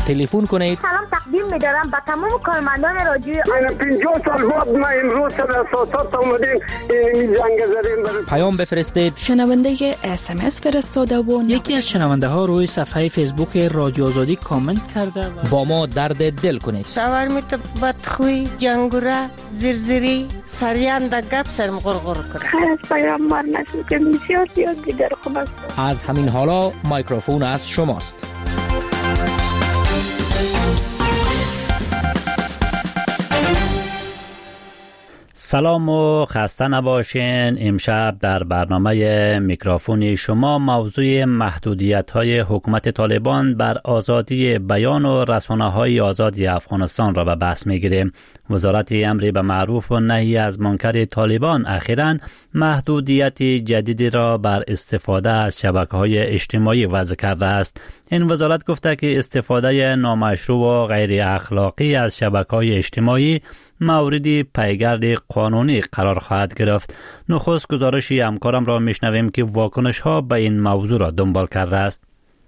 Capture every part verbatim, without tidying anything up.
تلفن کنید. سلام تقدیم می‌دارم به تمام کارمندان رادیو. من پنجاه سال بعد ما امروز سر اساسات اومدیم این جنگ زدیم. پیام بفرستید. شنونده اس ام اس فرستاده و یکی از شنونده ها روی صفحه فیسبوک رادیو آزادی کامنت کرده و با ما درد دل کنید. شاورمیت بدخوی جنگوره زرزری سریان د گپ سرم غرغر کنه. خیر پیامبر نشد که بسیار زیاد دیگر خوب است. از همین حالا میکروفون از شماست. سلام و خسته نباشین. امشب در برنامه میکروفون شما موضوع محدودیت‌های حکومت طالبان بر آزادی بیان و رسانه‌های آزاد افغانستان را به بحث می‌گیریم. وزارت امر به معروف و نهی از منکر طالبان اخیراً محدودیت جدیدی را بر استفاده از شبکه‌های اجتماعی وضع کرده است. این وزارت گفته که استفاده نامشروع و غیر اخلاقی از شبکه‌های اجتماعی موردی پیگرد قانونی قرار خواهد گرفت. نخست گزارش همکارم را میشنویم که واکنش ها به این موضوع را دنبال کرده است.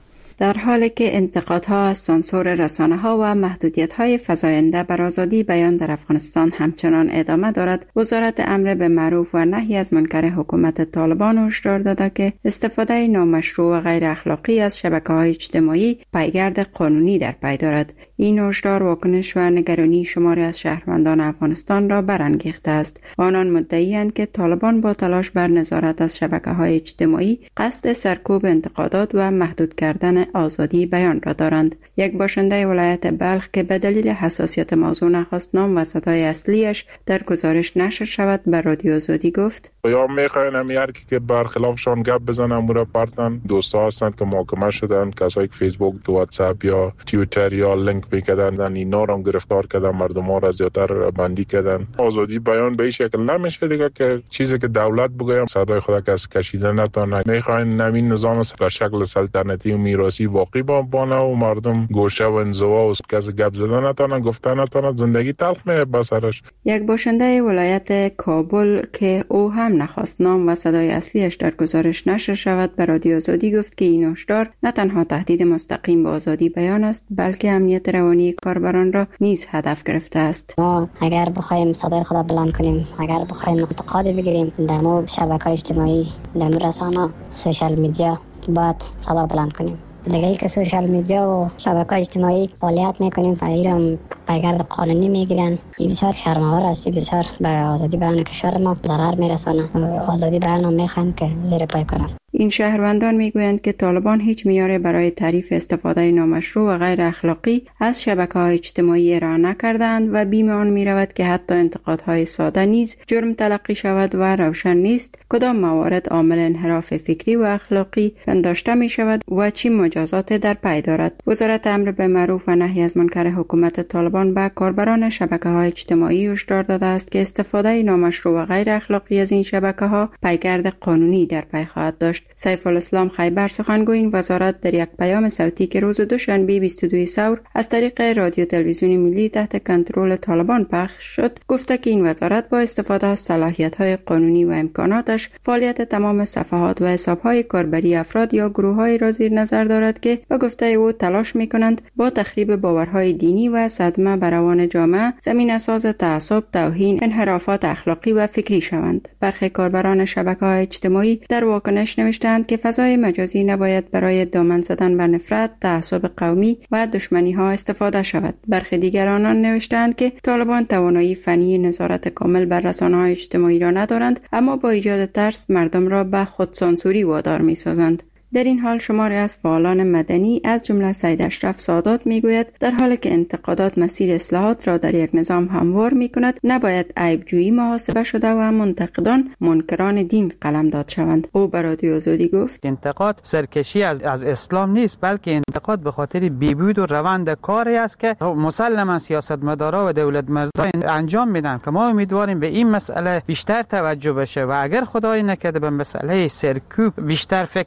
در حالی که انتقادها از سانسور رسانه‌ها و محدودیت‌های فزاینده بر آزادی بیان در افغانستان همچنان ادامه دارد، وزارت امر به معروف و نهی از منکر حکومت طالبان هشدار داده که استفاده نامشروع و غیر اخلاقی از شبکه‌های اجتماعی پیگرد قانونی در پی دارد. این هشدار واکنش و نگرانی شماری از شهروندان افغانستان را برانگیخته است. آنان مدعی‌اند که طالبان با تلاش بر نظارت از شبکه‌های اجتماعی قصد سرکوب انتقادات و محدود کردن آزادی بیان را دارند. یک باشنده ولایت بلخ که به دلیل حساسیت موضوع نخواست نام و صدای اصلیش در گزارش نشر شود به رادیو آزادی گفت: یا میخواین همیار که برخلافشان گپ بزنن مورا پارتن دوستا هستند که محاکمه شدن، کسایی که فیسبوک، واتساپ یا توییتر یا لینک میکردن اینا را گرفتار کردن، مردم ها را زیادتر بندی کردن. آزادی بیان به این شکل نمیشه دیگه که چیزی که دولت بگه صدای خود کس کشیده نتونه. میخواین نوین نظام به شکل سلطنتی و میراثی واقعی بانه و مردم گوشه و انزوا و کس گپ زدن نتونه، گفتن نتونه، زندگی تلخ میه بسرش. یک باشنده ولایت کابل که او هم نخواست نام و صدای اصلیش در گزارش نشر شود به رادیو آزادی گفت که این هشدار نه تنها تهدید مستقیم به آزادی بیان است بلکه امنیت روانی کاربران را نیز هدف گرفته است. ما اگر بخوایم صدای خود بلند کنیم، اگر بخوایم انتقاد بگیریم در مورد شبکه‌های اجتماعی، در مورد رسانه، سوشال میدیا، باید صدا بلند کنیم. دیگه ای که سوشال میدیا و شبکه‌های اجتماعی فعالیت میکنیم فعیرم پیگرد قانونی میگیرن. این بسیار شرم‌آور است، بسیار به آزادی بیان کشور ما ضرر میرسونه. آزادی بیان رو میخوایم که زیر پای کنن. این شهروندان میگویند که طالبان هیچ معیاری برای تعریف استفاده نامشروع و غیر اخلاقی از شبکه‌های اجتماعی ارائه نکردند و بیم آن میرود که حتی انتقادهای ساده نیز جرم تلقی شود و روشن نیست کدام موارد عامل انحراف فکری و اخلاقی پنداشته می شود و چی مجازات در پی دارد. وزارت امر به معروف و نهی از منکر حکومت طالبان به کاربران شبکه‌های اجتماعی هشدار داده است که استفاده نامشروع و غیر اخلاقی از این شبکه‌ها پیگرد قانونی در پی خواهد داشت. سیف الاسلام خیبر سخنگوی این وزارت در یک پیام صوتی که روز دوشنبه بیست و دوم ثور از طریق رادیو تلویزیون ملی تحت کنترل طالبان پخش شد گفته که این وزارت با استفاده از صلاحیت‌های قانونی و امکاناتش فعالیت تمام صفحات و حساب‌های کاربری افراد یا گروه‌های را زیر نظر دارد که به گفته او تلاش می‌کنند با تخریب باورهای دینی و صدمه بر روان جامعه زمینه‌ساز تعصب، توهین، انحرافات اخلاقی و فکری شوند. برخی کاربران شبکه‌های اجتماعی در واکنش نوشتند که فضای مجازی نباید برای دامن زدن بر نفرت، تعصب قومی و دشمنی‌ها استفاده شود. برخی دیگر آنان نوشتند که طالبان توانایی فنی نظارت کامل بر رسانه‌های اجتماعی را ندارند اما با ایجاد ترس مردم را به خودسانسوری وادار می‌سازند. در این حال شماری از فعالان مدنی از جمله سید اشرف سادات میگوید در حالی که انتقادات مسیر اصلاحات را در یک نظام هموار میکند نباید عیبجویی محاسبه شده و منتقدان منکران دین قلمداد شوند. او بر رادیو آزادی گفت انتقاد سرکشی از از اسلام نیست بلکه انتقاد به خاطر بیبود و روند کاری است که مسلما سیاستمدارا و دولت مردان انجام میدن که ما امیدواریم به این مسئله بیشتر توجه بشه و اگر خدای نکرده به مسئله سرکوب بیشتر فکر کنن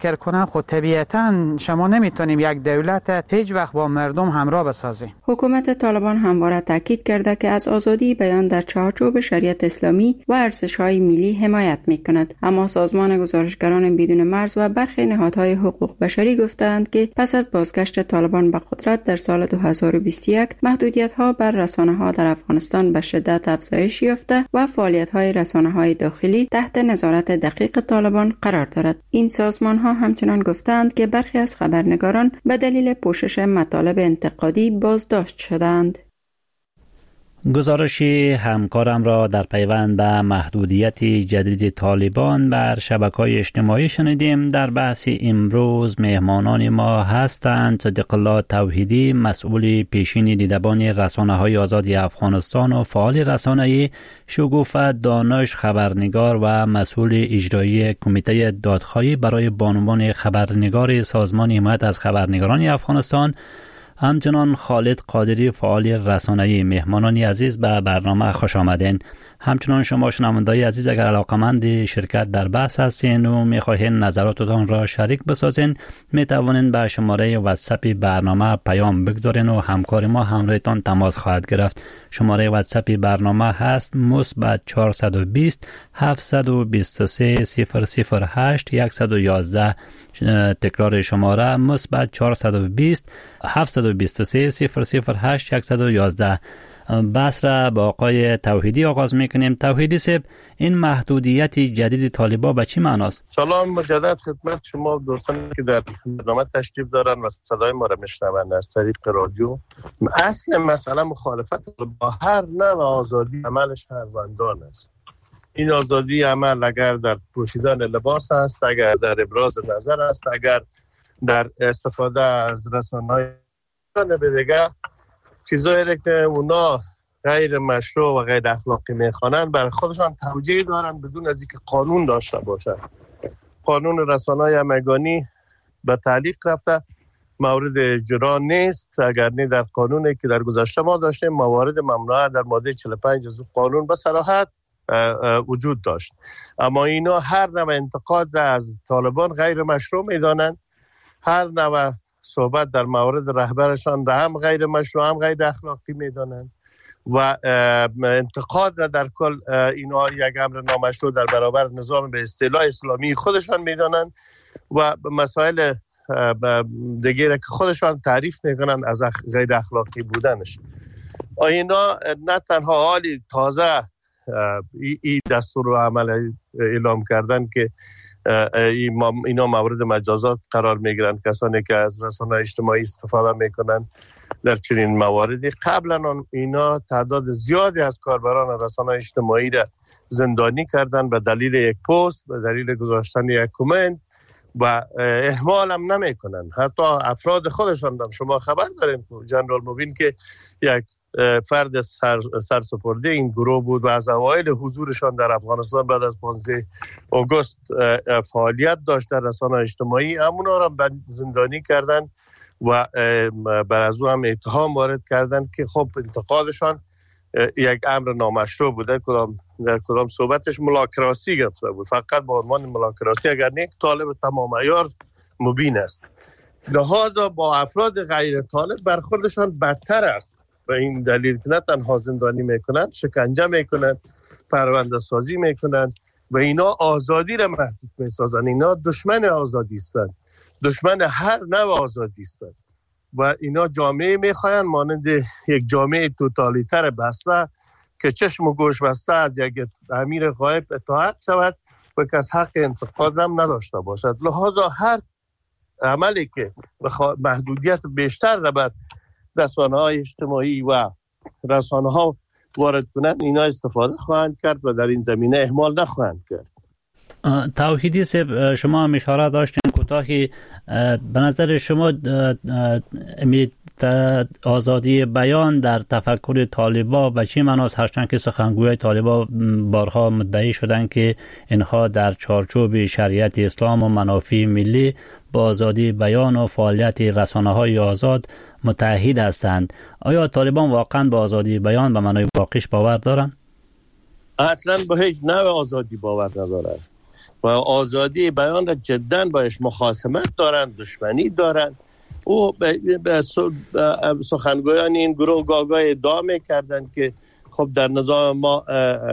خود طبیعتا شما نمیتونیم یک دولت هیچ وقت با مردم همراه بسازیم. حکومت طالبان همواره تاکید کرده که از آزادی بیان در چارچوب شریعت اسلامی و ارزش‌های ملی حمایت می‌کند، اما سازمان گزارشگران بدون مرز و برخی نهادهای حقوق بشری گفتند که پس از بازگشت طالبان به قدرت در سال دو هزار و بیست و یک محدودیت‌ها بر رسانه‌ها در افغانستان به شدت افزایش یافته و فعالیت‌های رسانه‌های داخلی تحت نظارت دقیق طالبان قرار دارد. این سازمان‌ها همچنان گفتند که برخی از خبرنگاران به دلیل پوشش مطالب انتقادی بازداشت شدند. گزارش همکارم را در پیوند به محدودیت جدید طالبان بر شبکه‌های اجتماعی شنیدیم. در بحث امروز مهمانان ما هستند صدیق الله توحیدی، مسئول پیشین دیدبان رسانه‌های آزاد افغانستان و فعال رسانه‌ای شگوفه دانش، خبرنگار و مسئول اجرایی کمیته دادخواهی برای بانوان خبرنگار سازمان حمایت از خبرنگاران افغانستان، همچنان خالد قادری فعال رسانه‌ای. مهمانان عزیز به برنامه خوش آمدین. همچنان شما شنوندگان عزیز اگر علاقمند شرکت در بحث هستین و می‌خواهید نظراتتان را شریک بسازین، می‌توانید به شماره واتساپ برنامه پیام بگذارین و همکار ما همراهتان تماس خواهد گرفت. شماره واتساپ برنامه هست مثبت چهارصد و بیست هفتصد و بیست و سه صفر صفر هشت صد و یازده. تکرار شماره مثبت چهارصد و بیست هفتصد و بیست و سه صفر صفر هشت صد و یازده. بحث را با آقای توحیدی آغاز میکنیم. توحیدی صاحب، این محدودیت جدید طالبان به چی معناست؟ سلام مجدد خدمت شما دوستانی که در برنامه تشریف دارن و صدای ما را میشنوند از طریق رادیو. اصل مسئله مخالفت با هر نوع آزادی عمل شهروندان است. این آزادی عمل اگر در پوشیدن لباس است، اگر در ابراز نظر است، اگر در استفاده از رسانه‌های به دیگه چیزایی که اونا غیر مشروع و غیر اخلاقی میخوانند برای خودشان توجیه دارن بدون از اینکه قانون داشته باشند. قانون رسانه‌های همگانی به تعلیق رفته، مورد اجرا نیست. اگر نه در قانونی که در گذشته ما داشتیم موارد ممنوعه در ماده چهل و پنج از قانون به صراحت وجود داشت، اما اینا هر نوع انتقاد را از طالبان غیر مشروع میدانند. هر نوع صحبت در مورد رهبرشان را هم غیر مشروع هم غیر اخلاقی میدانند و انتقاد را در کل اینا یک امر نامشروع در برابر نظام به اصطلاح اسلامی خودشان میدانند و مسائل دیگه که خودشان تعریف میکنند از غیر اخلاقی بودنش. اینا نه تنها حالی تازه این دستور و عمل اعلام کردن که اینا مورد مجازات قرار میگیرن کسانی که از رسانه اجتماعی استفاده میکنن در چنین مواردی. قبلا اینا تعداد زیادی از کاربران رسانه اجتماعی را زندانی کردن به دلیل یک پست، به دلیل گذاشتن یک کامنت و اهمال هم نمیکنن. حتی افراد خودشان هم شما خبر دارین جنرال مبین که یک فرد سر سرسپرده این گروه بود و از اوایل حضورشان در افغانستان بعد از پانزده آگوست فعالیت داشت در رسانه اجتماعی، همونا را زندانی کردن و بر از او هم اتهام وارد کردن که خب انتقادشان یک امر نامشروع بوده. کدام در کدام صحبتش ملاکراسی گفته بود، فقط با عنوان ملاکراسی، اگر نه طالب تمام عیار مبین است. لحاظا با افراد غیر طالب برخوردشان بدتر است و این دلیل که نه تنها زندانی میکنن، شکنجه میکنن، پرونده سازی میکنن و اینا آزادی را محدود میسازن. اینا دشمن آزادی هستند، دشمن هر نوع آزادی هستند و اینا جامعه میخواین مانند یک جامعه توتالیتر بسته که چشم و گوش بسته از یک امیر غایب اطاعت شود و کس حق انتقاد هم نداشته باشد. لحاظا هر عملی که محدودیت بیشتر را بر رسانه‌های اجتماعی و رسانه‌ها وارد کنند، اینا استفاده خواهند کرد و در این زمینه اهمال نخواهند کرد. توحیدی صاحب، شما هم اشاره داشتین کوتاهی، به نظر شما آزادی بیان در تفکر طالبان و چی معناست؟ هرچند که سخنگوی طالبان بارها مدعی شدند که اینها در چارچوب شریعت اسلام و منافع ملی با آزادی بیان و فعالیت رسانه‌های آزاد متحد هستند. آیا طالبان واقعا با آزادی بیان به معنای واقعیش باور دارند؟ اصلا به هیچ نوع آزادی باور ندارند. و آزادی بیان را جدا باش مخاصمت دارند، دشمنی دارند. او به سخنگویان این گروه گاگاه ادعا می‌کردند که خب در نظام ما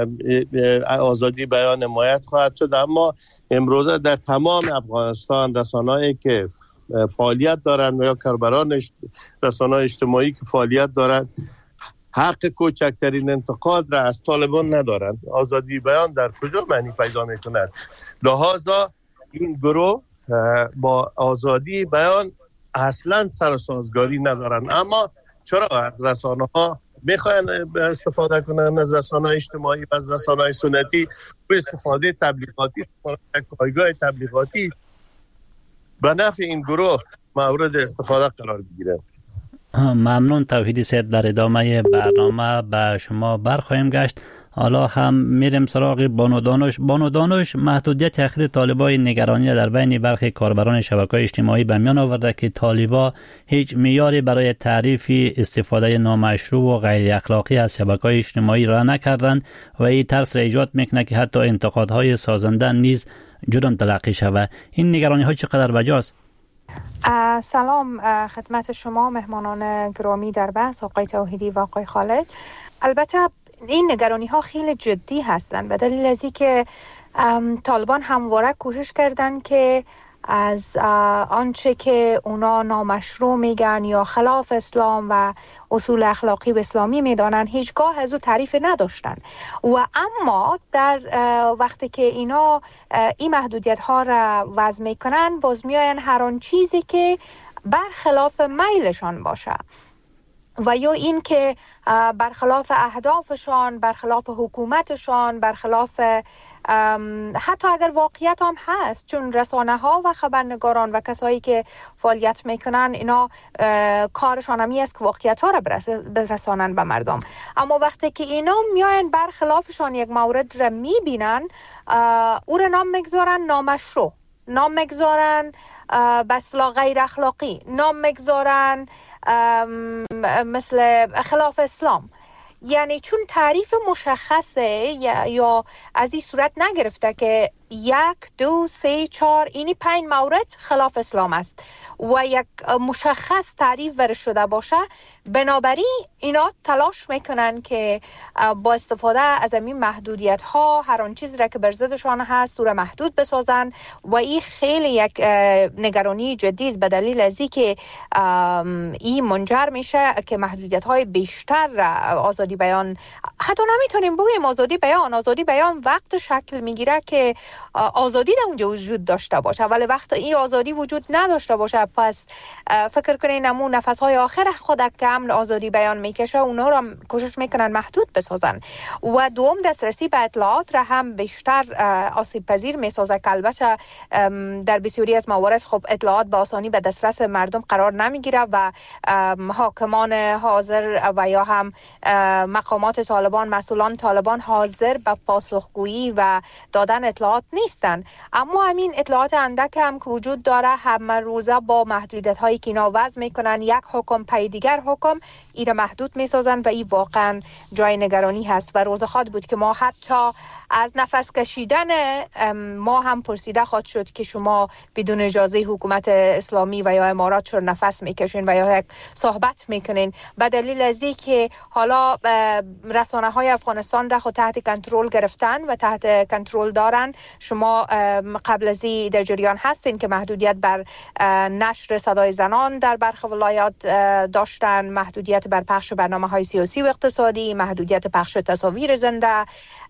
آزادی بیان حمایت خواهد شد، اما امروزه در تمام افغانستان رسانه‌ای که فعالیت دارند و یا کاربران رسانه‌های اجتماعی که فعالیت دارند حق کوچکترین انتقاد را از طالبان ندارند. آزادی بیان در کجا معنی پیدا می‌کند؟ لذا این گروه با آزادی بیان اصلا سر و سازگاری ندارن. اما چرا از رسانه‌ها میخواین استفاده کنن، از رسانه‌های اجتماعی و از رسانه‌های سنتی به استفاده تبلیغاتی، پایگاه تبلیغاتی به نفع این گروه مورد استفاده قرار بگیره. ممنون توحیدی صاحب، در ادامه برنامه به شما برخواهیم گشت. حالا هم میریم سراغ بانو دانش. بانو دانش، محدودیت اخیر طالبای نگرانی در بین برخی کاربران شبکه‌های اجتماعی به میان آورده که طالبا هیچ معیاری برای تعریف استفاده نامشروع و غیر اخلاقی از شبکه‌های اجتماعی را نکردند و این ترس را ایجاد میکنه که حتی انتقادهای سازنده نیز جرم تلقی شود. این نگرانی‌ها چقدر بجاست؟ سلام خدمت شما مهمانان گرامی در بحث، آقای توحیدی و آقای خالد. البته این نگرانی ها خیلی جدی هستند به دلیل از اینکه طالبان همواره کوشش کردن که از آنچه که اونا نامشروع میگن یا خلاف اسلام و اصول اخلاقی و اسلامی میدانن هیچگاه از او تعریف نداشتن و اما در وقتی که اینا این محدودیت ها را وضع میکنن باز میاین هر آن چیزی که برخلاف میلشان باشه و یا این که برخلاف اهدافشان، برخلاف حکومتشان، برخلاف حتی اگر واقعیت هم هست، چون رسانه ها و خبرنگاران و کسایی که فعالیت میکنن اینا کارشان همی است که واقعیت ها را برسانن به مردم، اما وقتی که اینا میاین برخلافشان یک مورد را میبینن او را نام میگذارن نامشروع، نام میگذارن به اصطلاح غیر اخلاقی، نام میگذارن مثل خلاف اسلام. یعنی چون تعریف مشخصه یا, یا از این صورت نگرفته که یک دو سه چهار اینی پنج مورد خلاف اسلام است و یک مشخص تعریف برش شده باشه، بنابراین اینا تلاش میکنن که با استفاده از این محدودیت ها هر آن چیزی را که بر ضدشان هست او را محدود بسازن و این خیلی یک نگرانی جدی است به دلیل از اینکه این منجر میشه که محدودیت های بیشتر آزادی بیان، حتی نمیتونیم بگیم آزادی بیان، آزادی بیان وقت شکل میگیره که آزادی در اونجا وجود داشته باشه، ولی وقت این آزادی وجود نداشته باشه پس فکر کنین نمون نفس های آخر خود که امن آزادی بیان میکشه اونا را کوشش میکنن محدود بسازن و دوم دسترسی به اطلاعات را هم بیشتر آسیب پذیر میسازه که البته در بسیاری از موارد خب اطلاعات به آسانی به دسترس مردم قرار نمیگیره و حاکمان حاضر و یا هم مقامات طالبان، مسئولان طالبان حاضر به پاسخگویی و دادن اطلاعات نیستن، اما همین اطلاعات اندک هم که وجود داره همه روزه با محدودیت هایی که اینا وضع میکنن یک حکم پی دیگر حکم ایره محدود میسازن و این واقعا جای نگرانی هست و روز خواد بود که ما حتی از نفس کشیدن ما هم پرسیده خواهد شد که شما بدون اجازه حکومت اسلامی و یا امارات چرا نفس میکشین و یا یک صحبت میکنین، به دلیل از این که حالا رسانه های افغانستان را خود تحت کنترل گرفتن و تحت کنترل دارن. شما قبل از این در جریان هستین که محدودیت بر نشر صدای زنان در برخی ولایات داشتن، محدودیت بر پخش برنامه های سیاسی و اقتصادی، محدودیت پخش تصاویر زنده،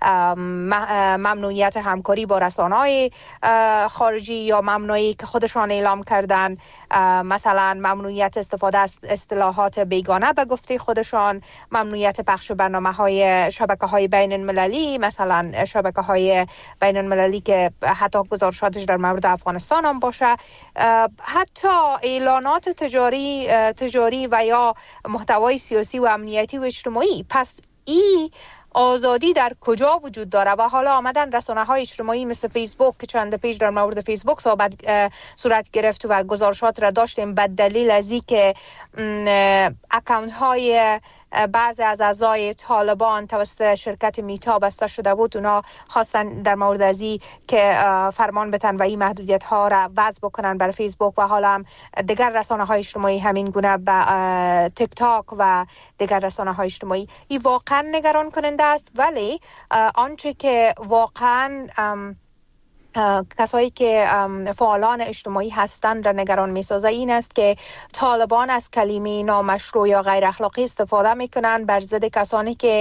ممنوعیت همکاری با رسانه‌های خارجی یا ممنوعی که خودشان اعلام کردن، مثلا ممنوعیت استفاده از اصطلاحات بیگانه به گفته خودشان، ممنوعیت پخش برنامه‌های شبکه‌های بین المللی، مثلا شبکه‌های بین المللی که حتی گزارشاتش در مورد افغانستان هم باشه، حتی اعلانات تجاری تجاری و یا محتوای سیاسی و امنیتی و اجتماعی. پس این آزادی در کجا وجود داره؟ و حالا آمدن رسانه های اجتماعی مثل فیسبوک که چند پیش در مورد فیسبوک صحبت صورت گرفت و گزارشات را داشتیم به دلیل از اینکه اکانت های بعضی از اعضای طالبان توسط شرکت میتا بسته شده بود، اونا خواستن در مورد ازی که فرمان بتن و این محدودیت ها را وضع بکنن بر فیسبوک و حالا هم دیگر رسانه های اجتماعی همین گونه به تیک تاک و دیگر رسانه های اجتماعی. این واقعا نگران کننده است، ولی آنچه که واقعا کسایی که فعالان اجتماعی هستند را نگران می‌سازه این است که طالبان از کلمه نامشروع یا غیر اخلاقی استفاده میکنند بر ضد کسانی که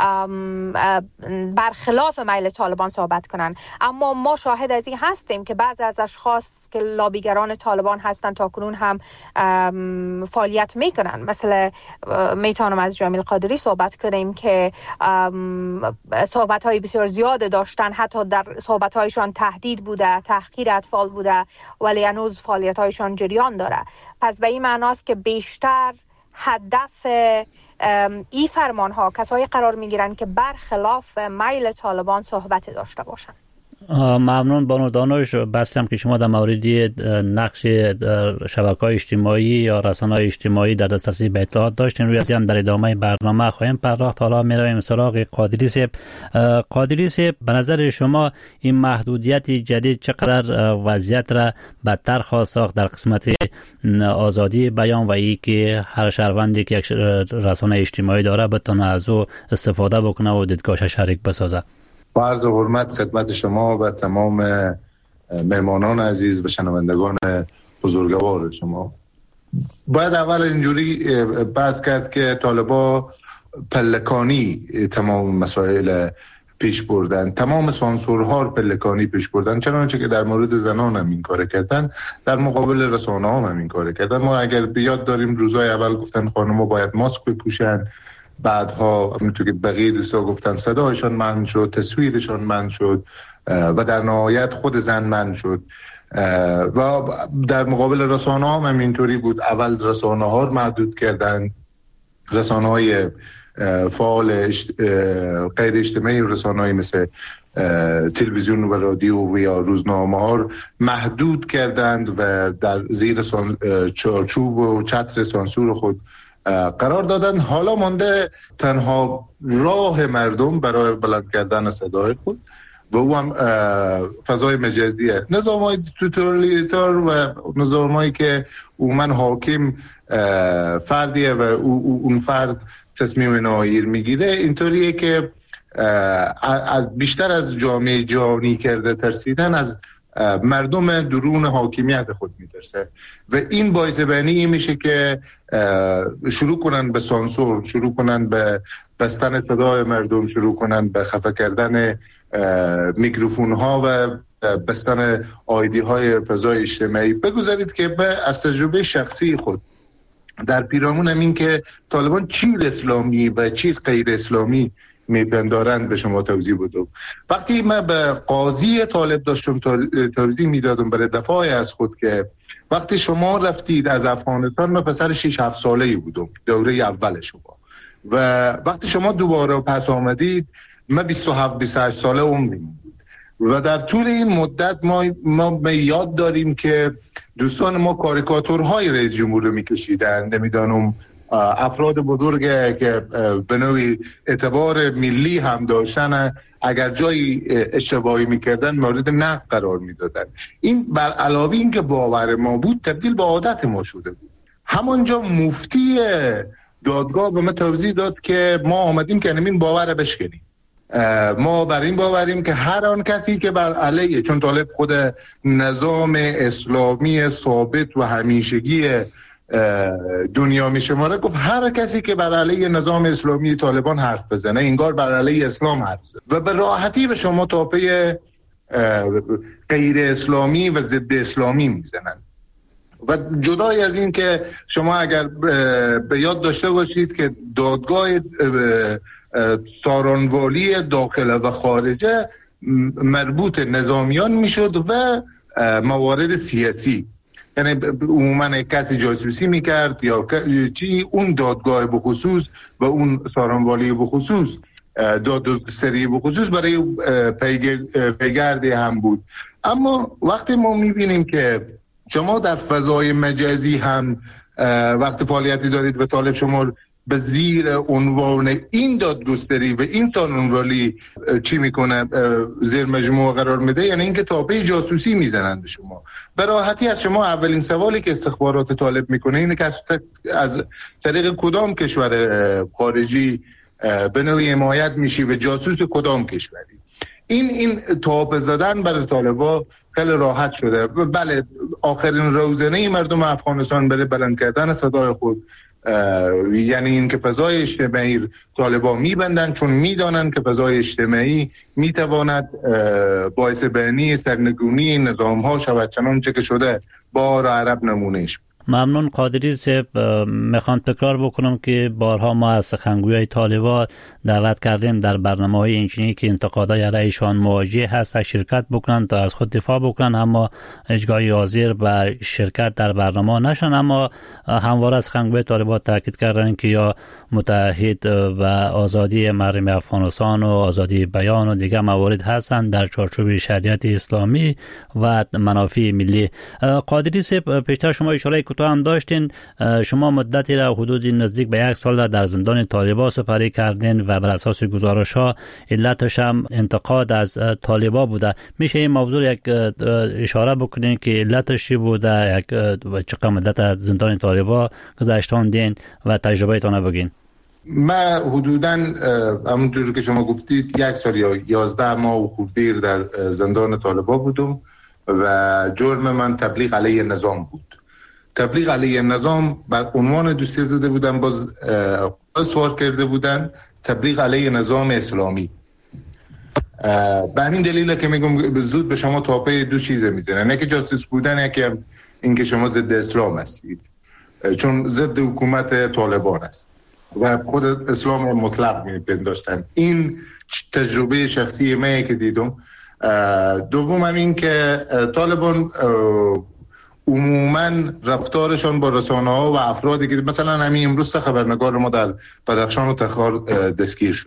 برخلاف میل طالبان صحبت کنند. اما ما شاهد از این هستیم که بعضی از اشخاص که لابیگران طالبان هستند تا کنون هم فعالیت میکنند. مثلا میتونم از جمیل قادری صحبت کنیم که صحبت‌های بسیار زیاد داشتن، حتی در صحبت‌هایشان تهدید بوده، تحقیر اطفال بوده، ولی هنوز فعالیت‌هایشان جریان داره. پس به این معناست که بیشتر هدف این فرمان‌ها کسایی قرار می‌گیرند که برخلاف میل طالبان صحبت داشته باشند. ممنون بانو دانش. بسیارم که شما در مورد نقش شبکه‌های اجتماعی یا رسانه‌های اجتماعی در دسترسی به اطلاعات داشتین، روی از هم در ادامه برنامه خواهیم پرداخت. حالا می‌رویم سراغ قادری صاحب. قادری صاحب، به نظر شما این محدودیت جدید چقدر وضعیت را بدتر خواهد ساخت در قسمت آزادی بیان و ای که هر شهروندی که یک رسانه اجتماعی داره بتونه از او استفاده بکنه و دیدگاهش شریک بسازه؟ با عرض حرمت خدمت شما و تمام مهمانان عزیز و شنوندگان بزرگوار شما، باید اول اینجوری بحث کرد که طالبا پلکانی تمام مسائل پیش بردن، تمام سانسورها پلکانی پیش بردن، چنانچه که در مورد زنان هم این کار کردن، در مقابل رسانه هم, هم این کار کردن. ما اگر بیاد داریم روزهای اول گفتن خانم‌ها باید ماسک بپوشن، بعدها همونطور که بقیه دوستا گفتن صدایشان منع شد، تصویرشان منع شد و در نهایت خود زن منع شد. و در مقابل رسانه ها هم اینطوری بود. اول رسانه ها رو محدود کردن، رسانه های فعال غیر اجتماعی، رسانه های مثل تلویزیون و رادیو و یا روزنامه ها رو محدود کردند و در زیر چارچوب و چتر سانسور خود قرار دادن. حالا مانده تنها راه مردم برای بلند کردن صدای خود و او هم فضای مجازیه، نظام‌های توتالیتار و نظام‌هایی که عموماً حاکم فردیه و اون فرد تصمیم نهایی میگیره. اینطوریه که از بیشتر از جامعه جهانی کرده ترسیدن از مردم درون حاکمیت خود میترسه و این باعث بینی میشه که شروع کنن به سانسور، شروع کنن به بستن صدای مردم، شروع کنن به خفه کردن میکروفون ها و بستن آیدی های فضای اجتماعی. بگذارید که به از تجربه شخصی خود در پیرامون این که طالبان چیر اسلامی و چیر غیر اسلامی میپندارند به شما توضیح بدم. وقتی من به قاضی طالب داشتم توضیح میدادم برای دفاع از خود که وقتی شما رفتید از افغانستان، من پسر شش هفت ساله‌ای بودم دوره اول شما، و وقتی شما دوباره پس آمدید من بیست و هفت بیست و هشت ساله عمرم بود و در طول این مدت ما ما یاد داریم که دوستان ما کاریکاتورهای رئیس جمهور رو میکشیدن، نمیدانم افراد بزرگ که به نوعی اعتبار ملی هم داشتن اگر جایی اشتباهی میکردن مورد نقد قرار میدادن. این بر علاوه این که باور ما بود تبدیل به عادت ما شده بود. همانجا مفتی دادگاه به ما توضیح داد که ما آمدیم که همین باور رو بشکنیم. ما بر این باوریم که هر آن کسی که بر علیه، چون طالب خود نظام اسلامی ثابت و همیشگی دنیا می شماره، گفت هر کسی که بر علیه نظام اسلامی طالبان حرف بزنه انگار بر علیه اسلام حرف بزنه و به راحتی به شما تاپه غیر اسلامی و ضد اسلامی میزنن. و جدای از این که شما اگر به یاد داشته باشید که دادگاه سارانوالی داخل و خارجه مربوط نظامیان میشد و موارد سیاسی، یعنی عموما کسی جاسوسی میکرد یا چی، اون دادگاه بخصوص و اون سارانوالی بخصوص دادسری بخصوص برای پیگرد هم بود. اما وقتی ما میبینیم که شما در فضای مجازی هم وقتی فعالیتی دارید و طالب شما به زیر عنوان این دادگستری و این قانون‌ولی چی میکنه زیر مجموعه قرار میده، یعنی اینکه تاپه جاسوسی میزنند به شما. به راحتی از شما اولین سوالی که استخبارات طالب میکنه اینه که از طریق کدام کشور خارجی به نوعی حمایت میشی و جاسوس کدام کشوری. این این تاپ زدن برای طالبا خیلی راحت شده. بله، آخرین روزنه مردم افغانستان برای بلند کردن صدای خود، یعنی این که فضای اجتماعی طالبا میبندن، چون میدانن که فضای اجتماعی میتواند باعث بینی سرنگونی نظام ها شود، چنانچه که شده با عرب نمونهش. ممنون قادری صاحب. میخوام تکرار بکنم که بارها ما از سخنگوی طالبان دعوت کردیم در برنامه‌های اینچنینی که انتقادهای علیهشان مواجه هست شرکت بکنن تا از خود دفاع بکنن، اما هیچگاهی حاضر به شرکت در برنامه نشن. اما همواره از سخنگوی طالبان تاکید کردن که یا متحد و آزادی مردم افغانستان و آزادی بیان و دیگر موارد هستند در چارچوب شریعت اسلامی و منافع ملی. قادری صاحب، پیشتر شما اشاره کوتاه هم داشتین، شما مدتی را حدود نزدیک به یک سال در زندان طالبان سپری کردین و بر اساس گزارش ها علتش هم انتقاد از طالبان بوده. میشه این موضوع یک اشاره بکنین که علتش چی بوده، یک چقدر مدت از زندان طالبان گذشتاندین و تجربه تان بگین؟ من حدوداً همونطور که شما گفتید یک سال یا یازده ماه و خورده در زندان طالبان بودم و جرم من تبلیغ علیه نظام بود. تبلیغ علیه نظام بر عنوان دوسیه زده بودن، باز سوار کرده بودن تبلیغ علیه نظام اسلامی. به همین دلیل که میگم زود به شما تاپه دو چیزه میزنن، نه که جاسوس بودن، یکی این که شما ضد اسلام هستید، چون ضد حکومت طالبان است و خود اسلام مطلق میپنداشتن. این تجربه شخصی من که دیدم. دوم هم این که طالبان عموما رفتارشان با رسانه ها و افرادی که مثلا همین امروز خبرنگار ما در بدخشان و تخار دستگیر شده،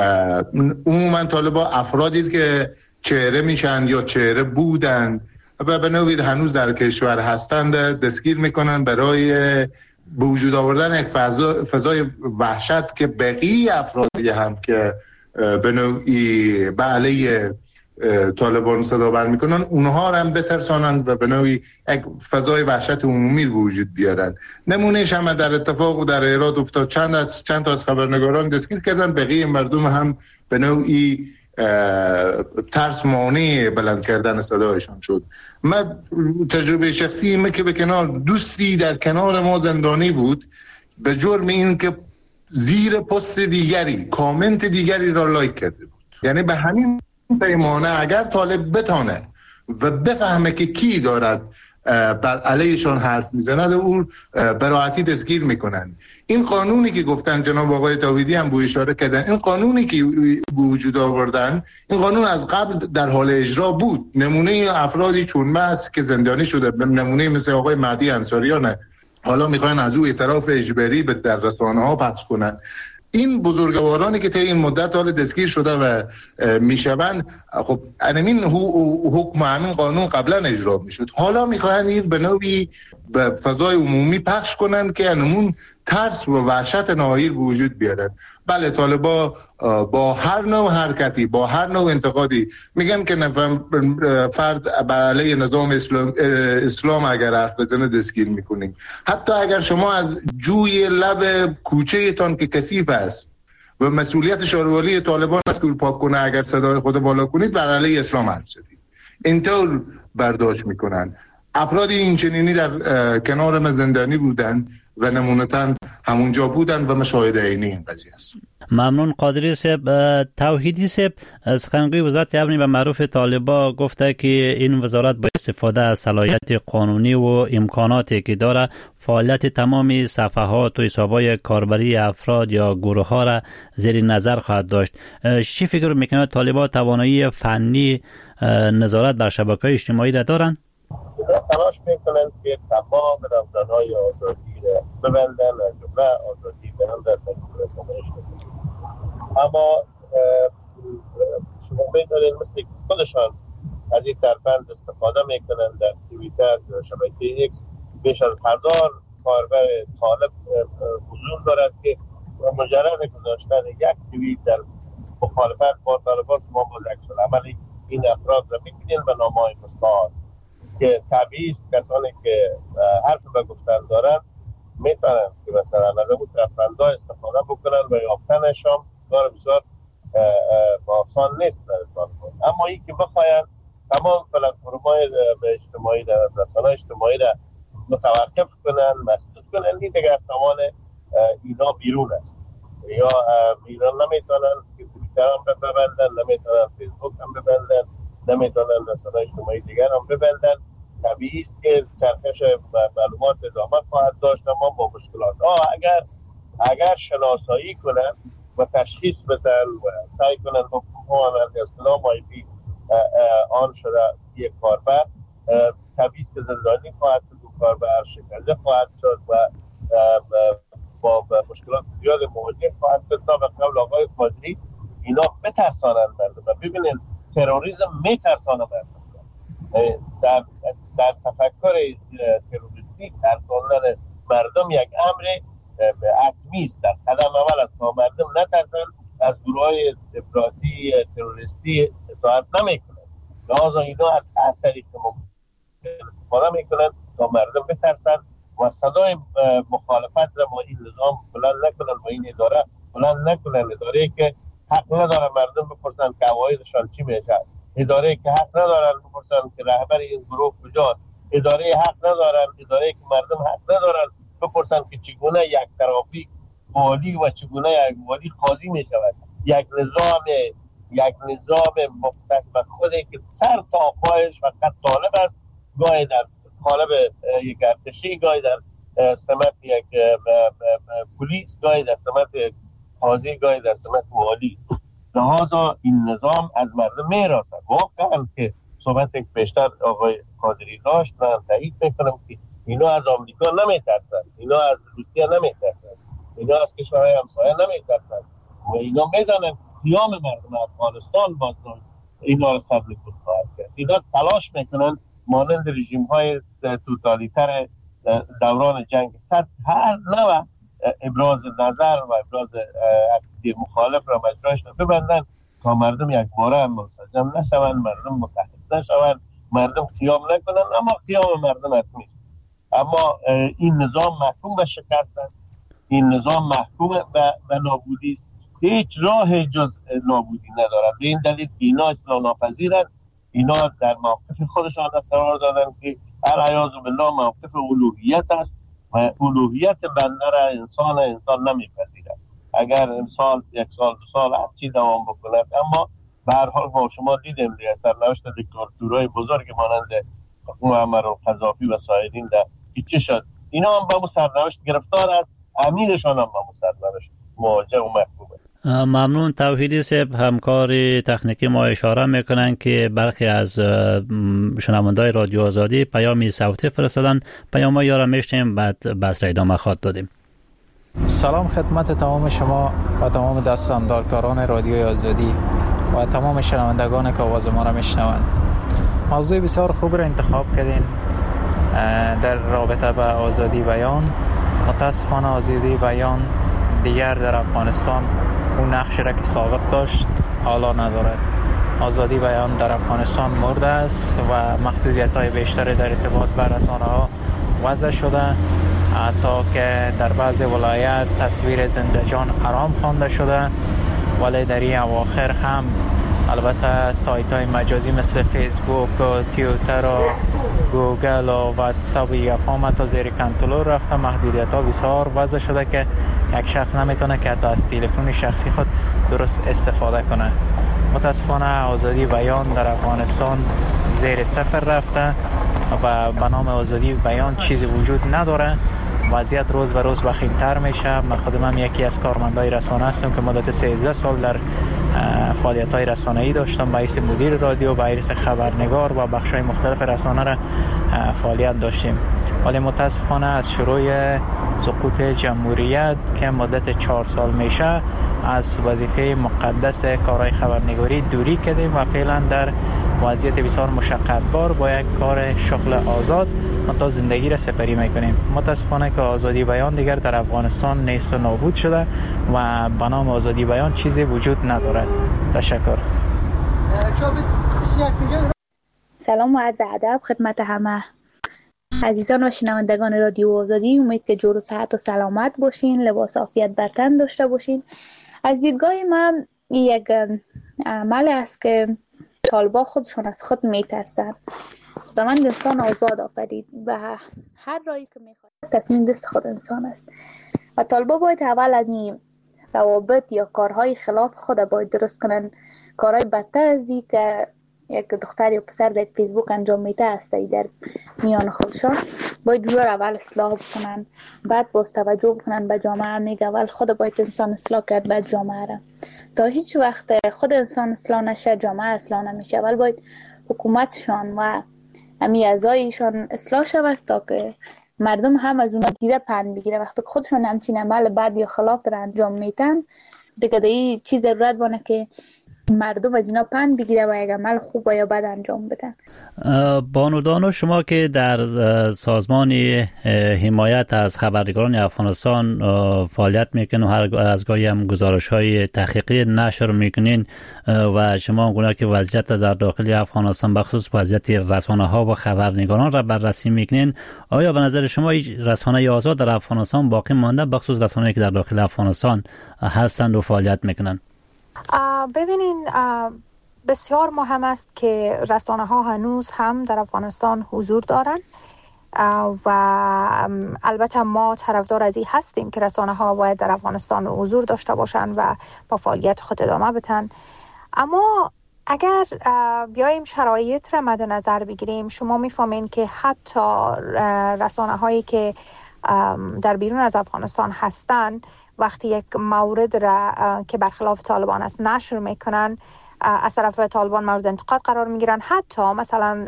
عموما طالبان افرادی که چهره میشن یا چهره بودند و به نوعی هنوز در کشور هستند دستگیر میکنن برای به وجود آوردن یک فضا، فضای وحشت که بقیه افرادی هم که به نوعی به علیه طالبان صدا بر میکنن اونها هم بترسانند و به نوعی یک فضای وحشت عمومی رو وجود بیارن. نمونهش هم در اتفاق و در ایراد افتاد، چند از چند تا از خبرنگاران دستگیر کردن، بقیه مردم هم به نوعی ترس مانع بلند کردن صدایشان شد. من تجربه شخصی من که به کنار دوستی در کنار ما زندانی بود به جرم این که زیر پست دیگری کامنت دیگری را لایک کرده بود. یعنی به همین پیمانه اگر طالب بتانه و بفهمه که کی دارد بر علیهشان حرف میزند او براحتی دستگیر میکنن. این قانونی که گفتن جناب آقای تاویدی هم بو اشاره کردن، این قانونی که وجود آوردن، این قانون از قبل در حال اجرا بود. نمونه افرادی چون من است که زندانی شده، نمونه مثل آقای مهدی انصاریان، حالا میخواین از او اعتراف اجباری به در رسانه ها پخش کنن. این بزرگوارانی که طی این مدت حال دستگیر شده و میشوند، خب همین حکم همین قانون قبلا اجرا میشد، حالا میخواهند این به نوعی به فضای عمومی پخش کنند که همون ترس و وحشت ناهیر به وجود بیارن. بله، طالبا با هر نوع حرکتی، با هر نوع انتقادی میگن که نفهم فرد علیه نظام اسلام, اسلام اگر حرف بزنه دستگیر میکنیم. حتی اگر شما از جوی لب کوچه تان که کثیف است و مسئولیت شاروالی طالبان است که پاک کنه، اگر صدای خود بالا کنید بر علیه اسلام حرف زدید، اینطور برداشت میکنن. افرادی این چنینی در کنار من زندانی بودند و نمونتاً همونجا بودن و مشاهده عینی این قضیه است. ممنون قادری صاحب. توحیدی صاحب، سخنگوی وزارت امنیت و معارف طالبان گفته که این وزارت با استفاده از صلاحیت قانونی و امکاناتی که داره فعالیت تمامی صفحات و حساب‌های کاربری افراد یا گروه ها را زیر نظر خواهد داشت. چی فکر میکنه طالبان توانایی فنی نظارت بر شبکه‌های اجتماعی را دارن؟ تلاش میکنند که تمام رمزانهای آزادی را ببندن، از جمله آزادی بیان در مجموعه کنش کنند. اما شما میدانید مثل خودشان از این ترفند استفاده میکنند. در توییتر یا شبکه ایکس بیش از هزار کاربر طالب حضور دارد که مجرد گذاشتن یک توییت در مخالفت با طالبان شما با عکس العمل این افراد را می‌بینید به نامه‌های مستعار که طبیعی است کسانی که حرف به گفتن دارند میتونن که مثلا از اون ترفندها استفاده بکنن و یافتنشان کار بسیار آسان نیست در طالبان. اما این که بخواین تمام پلتفرم‌های اجتماعی در رسانه‌های اجتماعی را متوقف کنن، مسدود کنن، این دیگه از توان اینا بیرون است. یا اینا نمیتونن که توییتر هم ببندن، نمیتونن فیسبوک هم ببندن، نمیتونن رسانه‌های اجتماعی دیگر هم ببندن. طبیعی است که چرخش معلومات ادامه خواهد داشت، اما با مشکلات. آه اگر اگر شناسایی کنن و تشخیص بدن و سعی کنن حکومت اسلام آیپی آن شده یک کاربر، طبیعی است که زندانی خواهد شد، کاربر شکنجه خواهد شد و با مشکلات زیاد مواجه خواهد شد تا به قول آقای قادری اینا بترسانند مردم. و ببینید تروریسم میترسانه مردم. در در تفکر تروریستی ترساندن مردم یک امر حتمی است. در قدم اول است تا مردم نترسن از گروه‌های افراطی تروریستی اطاعت نمیکنند. لذا اینا از هر طریق استفاده میکنند تا مردم بترسن و صدای مخالفت را با این نظام بلند نکنن و این اداره بلند نکنن. اداره که حق نداره مردم بپرسن که عوایدشان چی میشه، اداره که حق ندارن بپرسن که رهبر این گروه کجاست، اداره حق ندارن، اداره که مردم حق ندارن بپرسن که چگونه یک طرفی والی و چگونه یک والی قاضی می شود. یک نظام یک نظام مختص به خوده که سر تا پایش فقط طالب است، گاهی در قالب یک ارتشی، گاهی در سمت یک پلیس، گاهی در سمت قاضی، گاهی در سمت والی. لحاظا این نظام از مردم میراسد. واقعا که صحبت یک بیشتر آقای قادری داشت، من تایید میکنم که اینا از آمریکا نمیترسن، اینا از روسیه نمیترسن، اینا از کشورهای همسایه نمیترسن و اینا میدانن قیام مردم افغانستان باز اینا را صبر کنند خواهد کرد. اینا تلاش میکنن مانند رژیم های توتالیتر دوران جنگ سرد هر نوع ابراز نظر و ابراز عقیده مخالف را مجراش ببندن تا مردم یک باره هم منسجم نشوند، مردم متحد نشوند، مردم قیام نکنن. اما قیام مردم حتمی است. اما این نظام محکوم به شکست است، این نظام محکوم به نابودی است، هیچ راه جز نابودی ندارد. به این دلیل اینا اصلاح ناپذیرند. اینا در موقف خودشان قرار دادن که العیاذ بالله موقف الوهیت است و الوهیت بنده را انسان انسان نمیپذیرد. اگر انسان یک سال دو سال هر چی دوام بکند، اما به هر حال با شما دیدیم دیگه سرنوشت دیکتاتورهای بزرگ مانند معمر القذافی و سایرین در چی شد. اینا هم با سرنوشت گرفتار است، امیرشان هم با سرنوشت مواجه و محکومه. ممنون. توحیدی صاحب، همکار تکنیکی ما اشاره میکنن که برخی از شنونده‌های رادیو آزادی پیامی صوتی فرستادن. پیام ها را میشنیم بعد بحث را ادامه خواهد دادیم. سلام خدمت تمام شما و تمام دستاندارکاران رادیوی آزادی و تمام شنوندگان که آواز ما را میشنوند. موضوع بسیار خوب را انتخاب کردین در رابطه با آزادی بیان. متاسفانه آزادی بیان دیگر در افغانستان اون نقشی را که سابق داشت حالا ندارد. آزادی بیان در افغانستان مرده است و محدودیت‌های بیشتری در ارتباط با رسانه‌ها وضع شده، حتی که در بعض ولایت تصویر زنده جان حرام خوانده شده. ولی در این اواخر هم البته سایت‌های مجازی مثل فیسبوک و توییتر و گوگل و واتساپ یکم تا زیر کنترل رفته. محدودیت‌ها بسیار وضع شده که یک شخص نمیتونه که حتی از تلفن شخصی خود درست استفاده کنه. متاسفانه آزادی بیان در افغانستان زیر صفر رفته و به نام آزادی بیان چیزی وجود نداره. وضعیت روز به روز وخیم‌تر میشه. من خودم یکی از کارمندای رسانه هستم که مدت سیزده سال در فعالیت‌های رسانه‌ای داشتم. به حیث مدیر رادیو، به حیث خبرنگار و بخش‌های مختلف رسانه را فعالیت داشتیم. ولی متاسفانه از شروع سقوط جمهوریت که مدت چهار سال میشه از وظیفه مقدس کارهای خبرنگاری دوری کردیم و فعلا در وضعیت بسیار مشقت بار با یک کار شغل آزاد ما تا زندگی را سپری میکنیم. متاسفانه که آزادی بیان دیگر در افغانستان نیست و نابود شده و به نام آزادی بیان چیزی وجود ندارد. تشکر. سلام و عرض ادب خدمت همه عزیزان و شنوندگان رادیو آزادی. امید که جور و صحت و سلامت باشین، لباس عافیت بر تن داشته باشین. از دیدگاه من یک عمل است که طالبان خودشون از خود میترسن. خداوند انسان آزاد آفرید و هر راهی که میخواد تصمیم دست خود انسان است و طالبان باید اول از این روابط یا کارهای خلاف خود باید درست کنن. کارهای بدتر از این که یک دختر یا پسر در فیسبوک انجام میده است در میان خودشان باید رو اول اصلاح بکنن، بعد باز توجه بکنن به جامعه. میگه اول خود باید انسان اصلاح کرد بعد جامعه را. تا هیچ وقت خود انسان اصلاح نشه جامعه اصلاح نمیشه. اول باید حکومتشان و امی اعضایشان اصلاح شود تا که مردم هم از اونا دیده پند بگیره. وقتی که خودشان همچین عمل بد یا خلاف را انجام میتن دیگه دیگه چیز ضرورت بانه که مردم از اینا پند بگیره و یک عمل خوب و یا بد انجام بدن. بانو دانو، شما که در سازمان حمایت از خبرنگاران افغانستان فعالیت میکنین و هر از گاهی هم گزارش های تحقیقی نشر میکنین و شما اونگونه که وضعیت در داخل افغانستان بخصوص وضعیت رسانه ها و خبرنگاران را بررسی میکنین، آیا به نظر شما رسانه آزاد در افغانستان باقی مانده بخصوص رسانه‌ای که در داخل افغانستان هستند و فعالیت میکنن؟ ببینین بسیار مهم است که رسانه ها هنوز هم در افغانستان حضور دارند و البته ما طرفدار از این هستیم که رسانه ها باید در افغانستان حضور داشته باشند و با فعالیت خود ادامه بدن. اما اگر بیایم شرایط را مد نظر بگیریم، شما میفهمین که حتی رسانه هایی که در بیرون از افغانستان هستند وقتی یک مورد را که برخلاف طالبان است نشر میکنن از طرف طالبان مورد انتقاد قرار میگیرن. حتی مثلا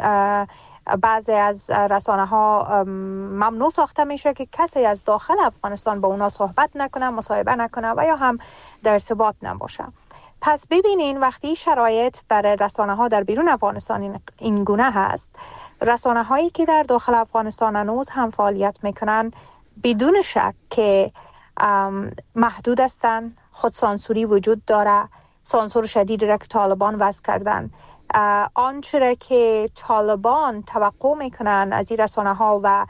بعضی از رسانه ها ممنوع ساخته میشه که کسی از داخل افغانستان با اونا صحبت نکنه، مصاحبه نکنه و یا هم در ارتباط نباشه. پس ببینین وقتی شرایط برای رسانه ها در بیرون افغانستان این گونه هست، رسانه هایی که در داخل افغانستان هنوز هم فعالیت میکنن بدون شک که محدود هستن. خود سانسوری وجود داره، سانسور شدید را که طالبان وضع کردن. آنچه را که طالبان توقع میکنن از این رسانه ها و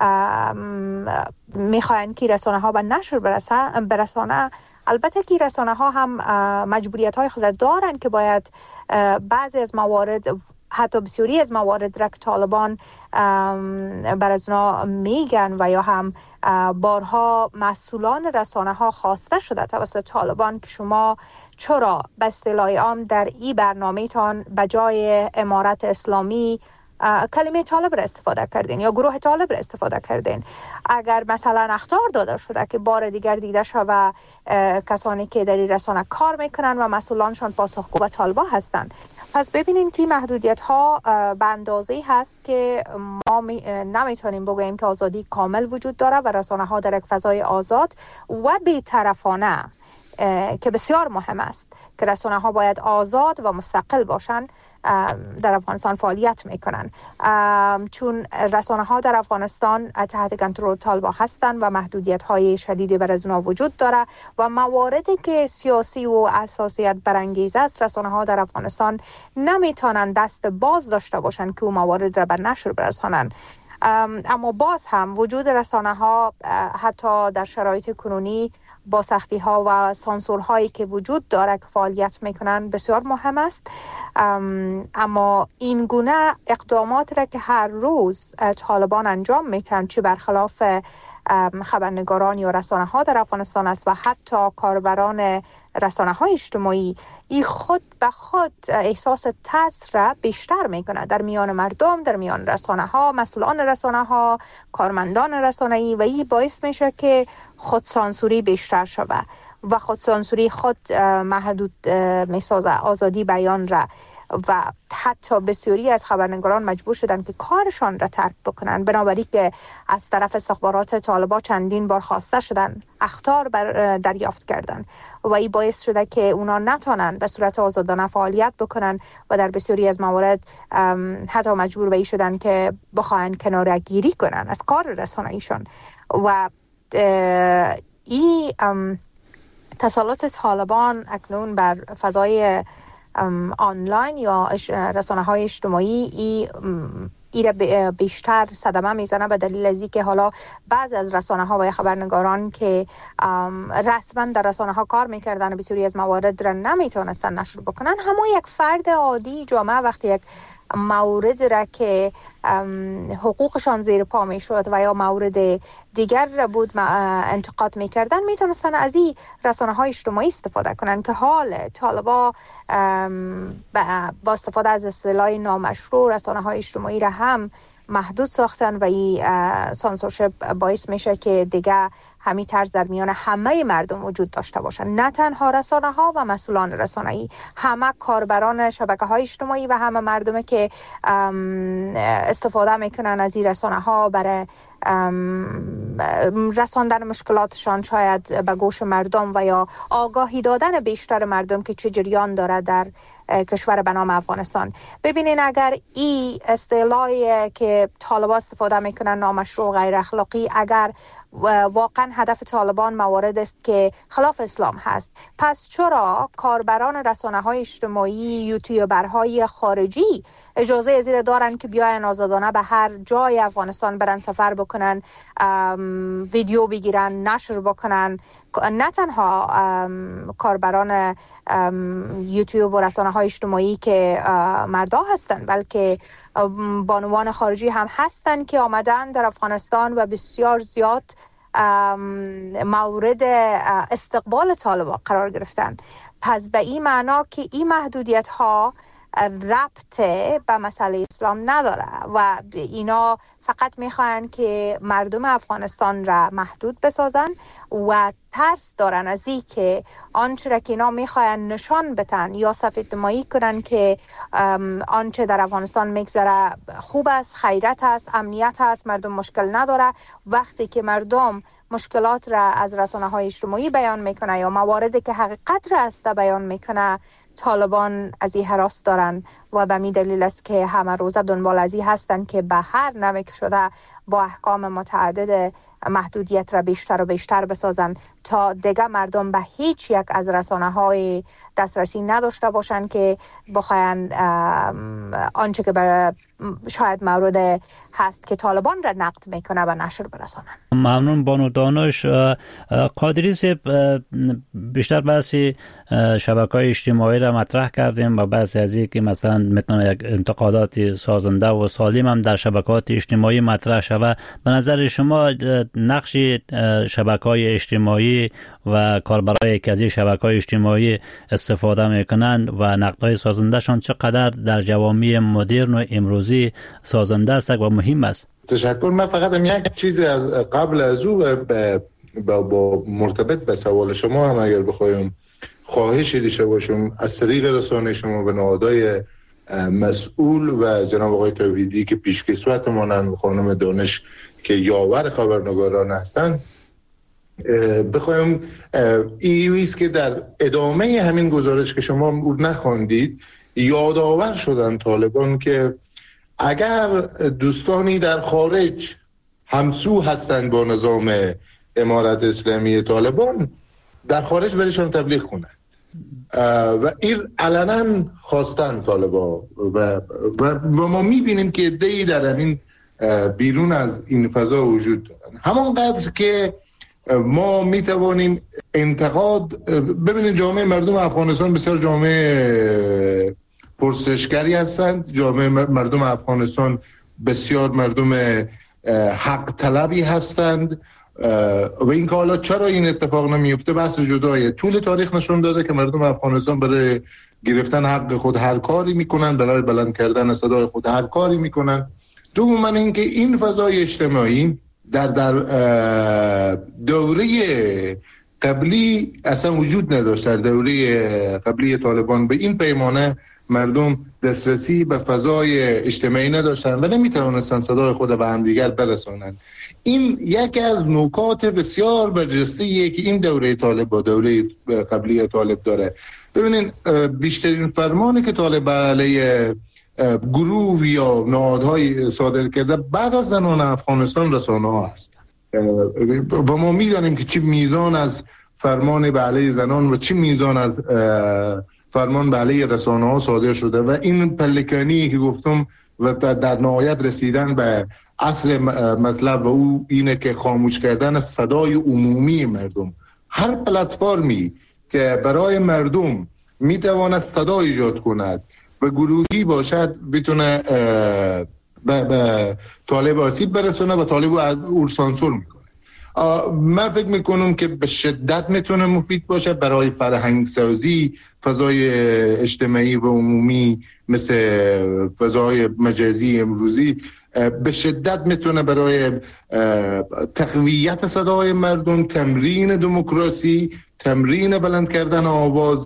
میخواین که رسانه ها به نشر برسانه، البته که رسانه ها هم مجبوریت های خود دارن که باید بعضی از موارد، حتی بسیاری از موارد را که طالبان بر از اونا میگن و یا هم بارها مسئولان رسانه ها خواسته شده توسط طالبان که شما چرا به اصطلاح عام در این برنامه تان به جای امارت اسلامی کلمه طالب را استفاده کردین یا گروه طالب را استفاده کردین. اگر مثلا اخطار داده شده که بار دیگر دیده شود کسانی که در این رسانه کار میکنن و مسئولانشان پاسخگو به طالبان هستند. پس ببینین که محدودیت ها به اندازه‌ای هست که ما نمیتونیم بگوییم که آزادی کامل وجود داره و رسانه ها در یک فضای آزاد و بی‌طرفانه که بسیار مهم است که رسانه ها باید آزاد و مستقل باشن در افغانستان فعالیت میکنن، چون رسانه ها در افغانستان تحت کنترل طالبان هستند و محدودیت های شدیدی بر از اونها وجود داره و مواردی که سیاسی و اساسیت برانگیز است رسانه ها در افغانستان نمیتونن دست باز داشته باشن که اون موارد را بر نشر برسانن. اما باز هم وجود رسانه ها حتی در شرایط کنونی با سختی ها و سانسور هایی که وجود داره که فعالیت میکنن بسیار مهم است. اما این گونه اقدامات را که هر روز طالبان انجام میتن، چه برخلاف خبرنگاران یا رسانه ها در افغانستان است و حتی کاربران رسانه های اجتماعی، این خود به خود احساس ترس را بیشتر میکنه در میان مردم، در میان رسانه ها، مسئولان رسانه ها، کارمندان رسانه ای و این باعث میشه که خود سانسوری بیشتر شود و خود سانسوری خود محدود میسازه آزادی بیان را و حتی بسیاری از خبرنگاران مجبور شدن که کارشان را ترک بکنن، بنابراین که از طرف استخبارات طالبان چندین بار خواسته شدن اخطار بر دریافت کردن و این باعث شده که اونا نتونن به صورت آزادانه فعالیت بکنن و در بسیاری از موارد حتی مجبور به این شدن که بخواهن کناره‌گیری کنن از کار رسانه‌ایشان. و این تسلط طالبان اکنون بر فضای آنلاین یا رسانه های اجتماعی ای ایره بیشتر صدمه میزنه به دلیل از اینکه حالا بعض از رسانه ها و خبرنگاران که رسما در رسانه ها کار میکردن و بسیاری از موارد را نمیتونستن نشر بکنن، همون یک فرد عادی جامعه وقتی یک مورد را که حقوقشان زیر پا می شد و یا مورد دیگر را بود انتقاد می کردن، می تونستن از این رسانه های اجتماعی استفاده کنن که حال طالبا با استفاده از اصطلاح نامشروع رسانه های اجتماعی را هم محدود ساختن و این سانسورشپ باعث میشه که دیگه همین طرز در میان همه مردم وجود داشته باشن، نه تنها رسانه ها و مسئولان رسانه‌ای، همه کاربران شبکه های اجتماعی و همه مردمی که استفاده میکنن از این رسانه ها برای رساندن مشکلاتشان شاید به گوش مردم و یا آگاهی دادن بیشتر مردم که چه جریان داره در کشور به نام افغانستان. ببینین اگر این اصطلاحی که طالبان استفاده میکنن نامشروع غیر اخلاقی اگر واقعا هدف طالبان موارد است که خلاف اسلام هست، پس چرا کاربران رسانه های اجتماعی، یوتیوبرهای خارجی اجازه ازیر دارن که بیاین آزادانه به هر جای افغانستان برن سفر بکنن، ویدیو بگیرن، نشر بکنن؟ نه تنها کاربران یوتیوب و رسانه های اجتماعی که مردا هستن، بلکه بانوان خارجی هم هستن که آمدن در افغانستان و بسیار زیاد مورد استقبال طالبان قرار گرفتن. پس به این معنا که این محدودیت ها ربط به مسئله اسلام نداره و اینا فقط میخواین که مردم افغانستان را محدود بسازن و ترس دارن از این که آنچه را که اینا میخواین نشان بتن یا سفیدنمایی کنن که آنچه در افغانستان میگذره خوب است، خیرت است، امنیت است، مردم مشکل نداره. وقتی که مردم مشکلات را از رسانه های اجتماعی بیان میکنه یا مواردی که حقیقت را است بیان میکنه، طالبان از این هراس دارن و به می دلیل است که همه روزه دنبال از این هستن که به هر نوع که شده با احکام متعدد محدودیت را بیشتر و بیشتر بسازن تا دیگه مردم به هیچ یک از رسانه های دسترسی نداشته باشن که بخواین آنچه که برای شاید مورد هست که طالبان را نقد میکنه و نشر برسانن. ممنون بانو دانش. قادری صاحب، بیشتر بحثی شبکه‌های اجتماعی را مطرح کردیم و بحث از این که مثلا میتونه یک انتقادات سازنده و سالم هم در شبکه‌های اجتماعی مطرح شود. به نظر شما نقش شبکه‌های اجتماعی و کاربرای که از این شبکه‌های اجتماعی استفاده میکنند و نقدهای سازندهشان چقدر در جوامع مدرن و امروزی سازنده است و مهم است؟ تشکر. من فقط هم یک چیزی از قبل از او با, با مرتبط به سوال شما هم اگر بخوایم خواهشی داشته باشم از طریق رسانه شما به نهادهای مسئول و جناب آقای توحیدی که پیشکسوت مانند خانم دانش که یاور خبرنگاران هستند بخوایم ایویست که در ادامه همین گزارش که شما نخواندید یادآور شدن طالبان که اگر دوستانی در خارج همسو هستند با نظام امارت اسلامی طالبان در خارج برشان تبلیغ کنند و این علنا خواستن طالبان و, و, و ما میبینیم که عده‌ای در همین بیرون از این فضا وجود دارن. همانقدر که ما میتوانیم انتقاد ببینید، جامعه مردم افغانستان بسیار جامعه پرسشگری هستند، جامعه مردم افغانستان بسیار مردم حق طلبی هستند و این که حالا چرا این اتفاق نمیفته بحث جدایه. طول تاریخ نشون داده که مردم افغانستان برای گرفتن حق خود هر کاری میکنن، برای بلند کردن صدای خود هر کاری میکنن. دوما اینکه این فضای اجتماعی در در دوره قبلی اصلا وجود نداشت. در دوره قبلی طالبان به این پیمانه مردم دسترسی به فضای اجتماعی نداشتن و نمیتوانستن صدای خود به همدیگر برسانند. این یکی از نکات بسیار برجسته‌ایه که این دوره طالب با دوره قبلی طالب داره. ببینید بیشترین فرمانی که طالب علیه گروه یا نهادهای صادر کرده بعد از زنان افغانستان رسانه‌ها هست و ما می‌دانیم که چه میزان از فرمان به علیه زنان و چه میزان از فرمان به علیه رسانه‌ها صادر شده و این پلکانی که گفتم و در نهایت رسیدن به اصل مطلب و او اینه که خاموش کردن صدای عمومی مردم. هر پلتفرمی که برای مردم میتواند صدا ایجاد کند و گروهی باشد بتونه به, به طالب آسیب برسونه و طالب او سانسور میکنه. من فکر میکنم که به شدت میتونه مفید باشه برای فرهنگ سازی فضای اجتماعی و عمومی مثل فضای مجازی امروزی، به شدت میتونه برای تقویت صدای مردم، تمرین دموکراسی، تمرین بلند کردن آواز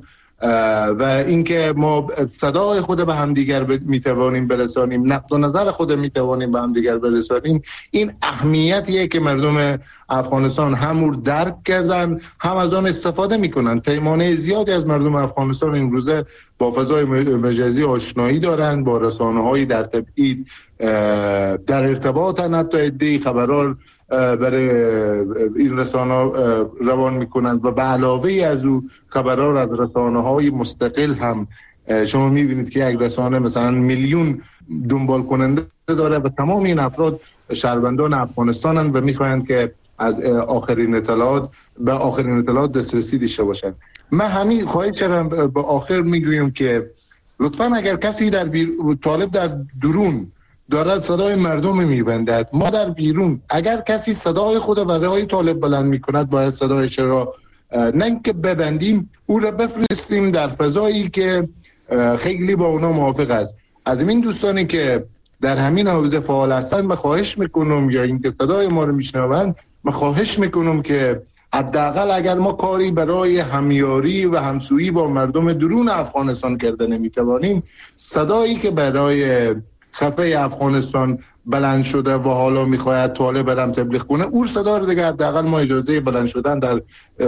و اینکه ما صدای خود به همدیگر میتوانیم برسانیم، نقد و نظر خود میتوانیم به همدیگر برسانیم. این اهمیتیه که مردم افغانستان هم درک کردن، هم از آن استفاده میکنن. پیمانه زیادی از مردم افغانستان این روزه با فضای مجازی آشنایی دارند، با رسانه‌های در تبعید در ارتباطن، حتی عده‌ای خبرار برای این رسانه روان میکنند و به علاوه از او خبرار از رسانه های مستقل هم شما میبینید که یک رسانه مثلا میلیون دنبال کننده داره و تمام این افراد شهروندان افغانستانند و میخواهند که از آخرین اطلاعات به آخرین اطلاعات دسترسی داشته باشند. من همین خواهش کردم به آخر میگویم که لطفاً اگر کسی در بیر... طالب در درون دارد صدای مردم میبندد، ما در بیرون اگر کسی صدای خود برای طالب بلند میکند باید صدایش را نه که ببندیم، او را بفرستیم در فضایی که خیلی با اونا موافق است. از این دوستانی که در همین حوزه فعال هستند من خواهش میکنم، یا اینکه صدای ما رو میشنوند، من خواهش میکنم که حداقل اگر ما کاری برای همیاری و همسویی با مردم درون افغانستان کرده نمیتوانیم، صدایی که برای خفه افغانستان بلند شده و حالا میخواید طالب برم تبلیغ کنه، اون صدا رو دیگه حداقل ما اجازه بلند شدن در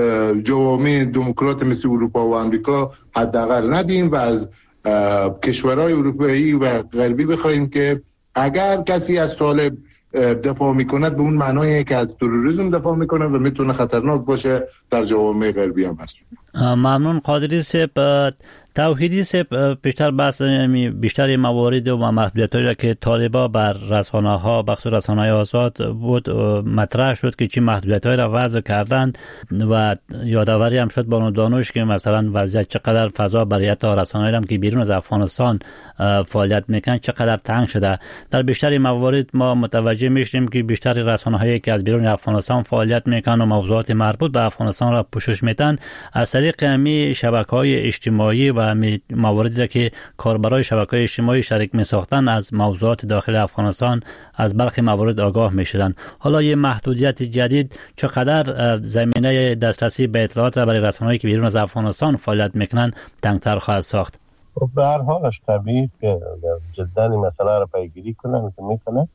جوامع دموکرات مثل اروپا و امریکا حداقل ندیم و از کشورهای اروپایی و غربی بخوایم که اگر کسی از طالب دفاع میکند به اون معنایه که از تروریسم دفاع میکنه و میتونه خطرناک باشه در جوامع غربی هم هست. ممنون قادری صاحب. توحیدی صاحب بیشتر بحث بیشتر موارد و محدودیت‌هایی را که طالبا بر رسانه‌ها بخصوص رسانه‌های آزاد بود مطرح شد که چی محدودیت‌هایی را وضع کردند و یادآوری هم شد با دانش که مثلا وضعیت چقدر فضا برای تا رسانه‌ای هم که بیرون از افغانستان فعالیت میکنن چقدر تنگ شده. در بیشتر موارد ما متوجه میشیم که بیشتر رسانه‌هایی که از بیرون افغانستان فعالیت میکنن و موضوعات مربوط به افغانستان را پوشش میدن از طریق همین شبکه‌های اجتماعی و مواردی را که کاربرای شبکه‌های اجتماعی شریک می‌ساختن از موضوعات داخل افغانستان از برخی موارد آگاه می‌شدن. حالا یه محدودیت جدید چقدر زمینه دسترسی به اطلاعات را برای رسانه‌هایی که بیرون از افغانستان فعالیت می‌کنن تنگ‌تر خواهد ساخت؟ به هر حالش طبیعی است که جداً این مسئله را پیگیری کنن که می‌کنه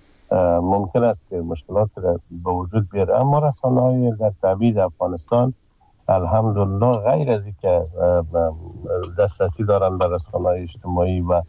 ممکن است که مشکلات را به وجود بیاره، اما رسانه‌های در تبعید افغانستان الحمدلله غیر از اینکه دسترسی دارن به رسانه‌های اجتماعی و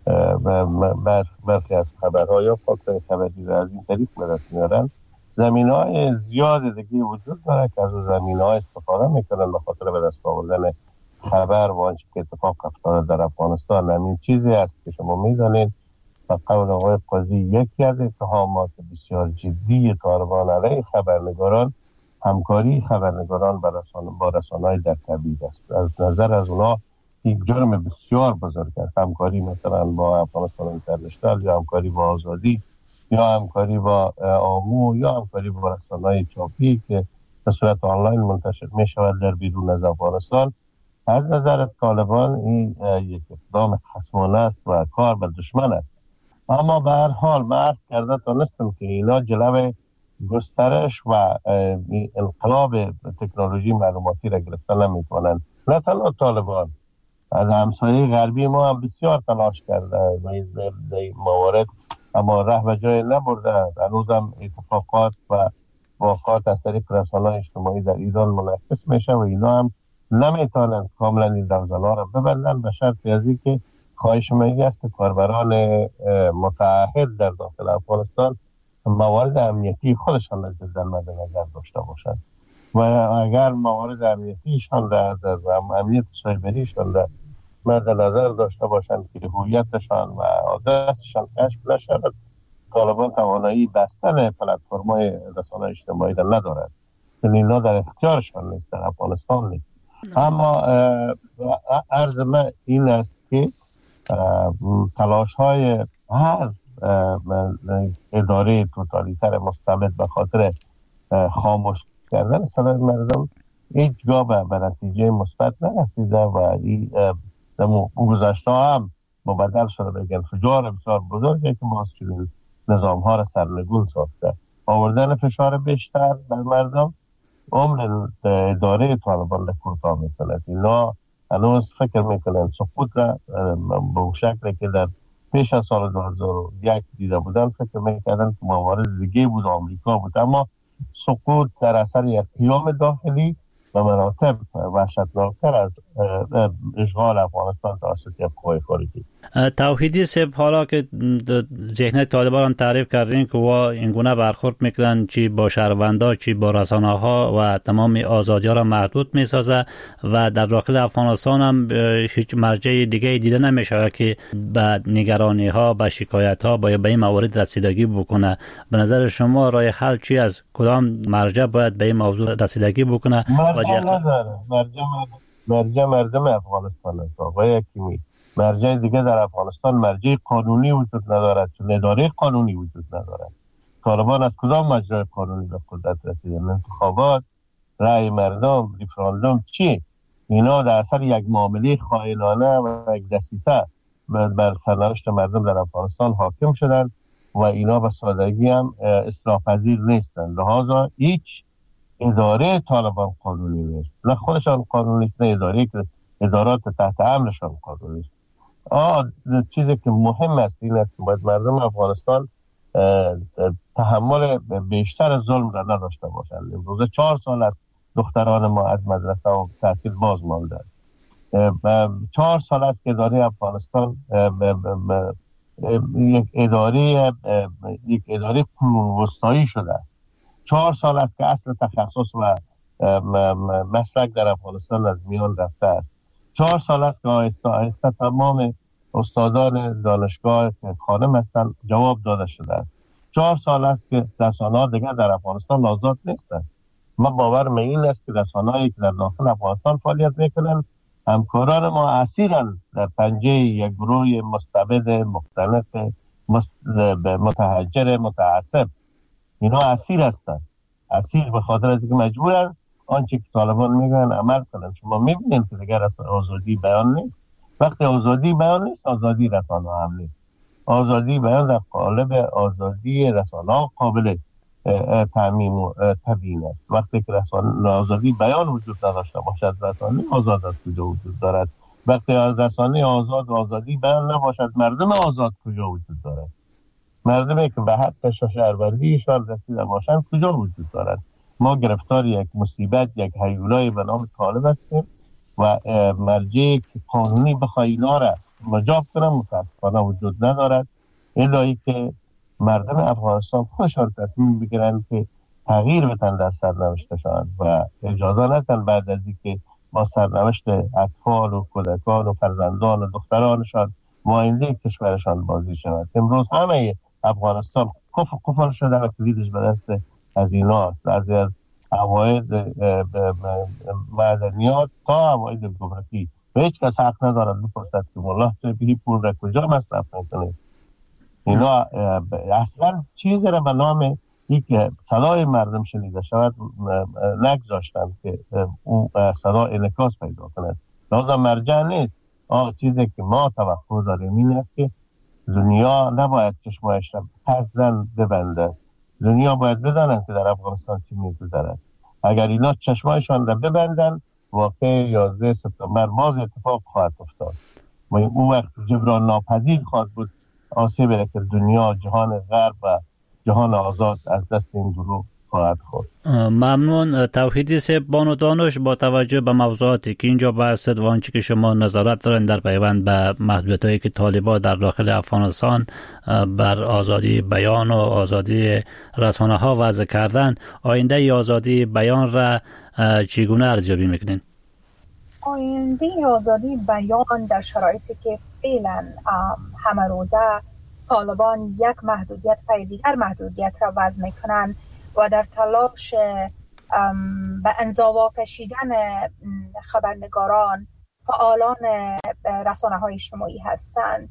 برخی از خبرها یا فاکتور خبری را از این طریق به دست میارن، زمینه‌های زیاد دیگه وجود داره که از زمینه‌ها استفاده میکنن به خاطر به دست آوردن خبر و آنچه که اتفاق افتاده در افغانستان. همین چیزی است که شما میدانید و قول آقای قاضی یکی از اتهامات بسیار جدی طالبان علیه خبرنگاران همکاری خبرنگاران با رسانه با رسانه‌های در تبعید است. از نظر از اونا یک جرم بسیار بزرگ است. همکاری مثلا با افغانستان اینترنشنال یا همکاری با آزادی یا همکاری با آمو یا همکاری با رسانه‌های چاپی که به صورت آنلاین منتشر می شود در بیرون از افغانستان. از نظر طالبان این یک اقدام خصمانه است و کار به دشمن است. اما به هر حال من عرض کرده تانستم که اینا جلوه گسترش و انقلاب تکنولوژی معلوماتی را گرفتن نمی کنند. نه تنها طالبان، از همسایه غربی ما هم بسیار تلاش کرده و این موارد، اما ره به جای نبرده. هنوز هم اتفاقات و واقعات از طریق رسانه‌های اجتماعی در ایران منعکس میشه و اینا هم نمیتونن کاملا این دوزلا را ببندن، به شرط از اینکه خواهش میگه است که کاربران متعهد در داخل افغانستان موارد امنیتی خودشان را جدا مد نظر داشته باشند و اگر موارد امنیتیشان را در امنیت سایبریشان را مد نظر داشته باشند که هویتشان و آدرسشان کشف نشود، طالبان توانایی بستن پلتفرم‌های رسانه‌های اجتماعی را ندارد، چون اینا در اختیارشان نیست، در افغانستان نیست. اما عرض من این است که تلاش های هر اداره توتالیتر مستبد به خاطر خاموش کردن صدای مردم هیچگاه به نتیجه مثبت نرسیده و این گذشته هم مبدل شده بگن فجار بسیار بزرگی که ما چنین نظام ها را سرنگون ساخته، آوردن فشار بیشتر بر مردم، عمر اداره طالبان را کوتاه می‌کند. اینا هنوز فکر میکنن سقوط را به اون شکل که در پیش از سال دو هزار و یک دیده بودن، فکر میکردن که موارد دیگه بود، آمریکا بود، اما سقوط در اثر یک قیام داخلی و مراتب وحشتناکتر از اشغال افغانستان توسط یک قوه خارجی. توحیدی صاحب، حالا که ذهن طالبان هم تعریف کردین که وا اینگونه برخورد میکنن، چی با شهروندا چی با رسانه ها و تمام آزادی ها را محدود میسازه و در داخل افغانستان هم هیچ مرجع دیگه دیده نمیشه که به نگرانی ها، به شکایت ها باید به این موارد رسیدگی بکنه. به نظر شما راه حل چی از کدام مرجع باید به این موضوع رسیدگی بکنه؟ مرجع نداره، مرجع مرجع مردم افغانستان است آقای حکیمی. مرجع دیگه در افغانستان مرجع قانونی وجود ندارد، چون اداره قانونی وجود ندارد. طالبان از کدام مجرای قانونی به قدرت رسیدن؟ انتخابات، رأی مردم، ریفراندوم، چی؟ اینا در اثر یک معامله خائنانه و یک دسیسه بر سرنوشت مردم در افغانستان حاکم شدن و اینا به سادگی هم اصلاح پذیر نیستن. لذا هیچ اداره طالبان قانونی نیست، نه خودشان قانونی نیست، نه اداره که ادارات تحت امرشان قانونی است. آه چیزی که مهم است این است که باید مردم افغانستان تحمل بیشتر ظلم را نداشته باشند. امروز چهار سال است دختران ما از مدرسه و تحصیل باز ماندند. چهار سال است که اداره افغانستان یک اداره یک اداره قرون وسطایی شده. چهار سال است که اصل تخصص و مسلک در افغانستان از میان رفته است. چهار سال است که آهسته آهسته تمام استادان دانشگاه که خانم هستند جواب داده شده است. چهار سال است که رسانه‌ها دیگر در افغانستان آزاد نیستند. ما باورم این است که رسانه‌هایی که در داخل افغانستان فعالیت میکنند همکاران ما اسیرند در پنجه یک گروه مستبد مختلف متحجر متعصب. اینا اسیر هستند، اسیر به خاطر اینکه مجبورن آنچه که طالبان میگن عمل کنن. شما میبینید که دیگر آزادی بیان نیست. وقتی آزادی بیان نیست، آزادی رسانه هم نیست. آزادی بیان در قالب آزادی رسانه قابل تعمیم و تبیین است. وقتی که رسانه آزادی بیان وجود نداشته باشد، رسانه آزاد از کجا وجود دارد؟ وقتی از رسانه آزاد و آزادی بیان نباشد، مردم آزاد کجا وجود دارد؟ مردمی که به حق شهروندیشان رسیده باشند کجا وجود دارد؟ ما گرفتار یک مصیبت، یک هیولای به نام طالب هستیم و مرجعی که قانونی بخواه اینا را مجاب کنم متاسفانه وجود ندارد، الایی که مردم افغانستان خودشان تصمیم بگیرند که تغییر بدن در سرنوشتشان و اجازه ندن بعد از اینکه با سرنوشت اطفال و کودکان و فرزندان و دخترانشان آینده کشورشان بازی شود. امروز همه افغانستان کفر کفر شده و کلیدش به دست از اینا است، از از عواید معدنیات تا عواید گمرکی و هیچ کس حق ندارد بپرسد که والله تو بهی پول را کجا مصرف میکنید. اینا اصلا چیزی را به نام یک صدای مردم شنیده شود نگذاشتند که اون صدا انعکاس پیدا کند. لازم مرجع نیست. آه چیزی که ما توقع داریم این است که دنیا نباید چشمایش را قصداً ببنده. دنیا باید بدانند که در افغانستان چی میگذرد. اگر اینا چشمایشان را ببندن واقع یازده سپتامبر باز اتفاق خواهد افتاد و اون وقت جبران ناپذیر خواهد بود آسیبی را که دنیا، جهان غرب و جهان آزاد از دست این گروه خواهد خورد. ممنون. توحیدی صاحب، بانو دانش، با توجه به موضوعاتی که اینجا بحث و آنچه که شما نظارت دارین در پیوند به محدودیت‌هایی که طالبان در داخل افغانستان بر آزادی بیان و آزادی رسانه‌ها وضع کردن، آینده آزادی بیان را چگونه ارزیابی میکنین؟ آینده آزادی بیان در شرایطی که فعلا همه روزه طالبان یک محدودیت پای دیگر محدودیت را وضع میکنن و در تلاش به انزوا کشیدن خبرنگاران، فعالان رسانه های اجتماعی هستند،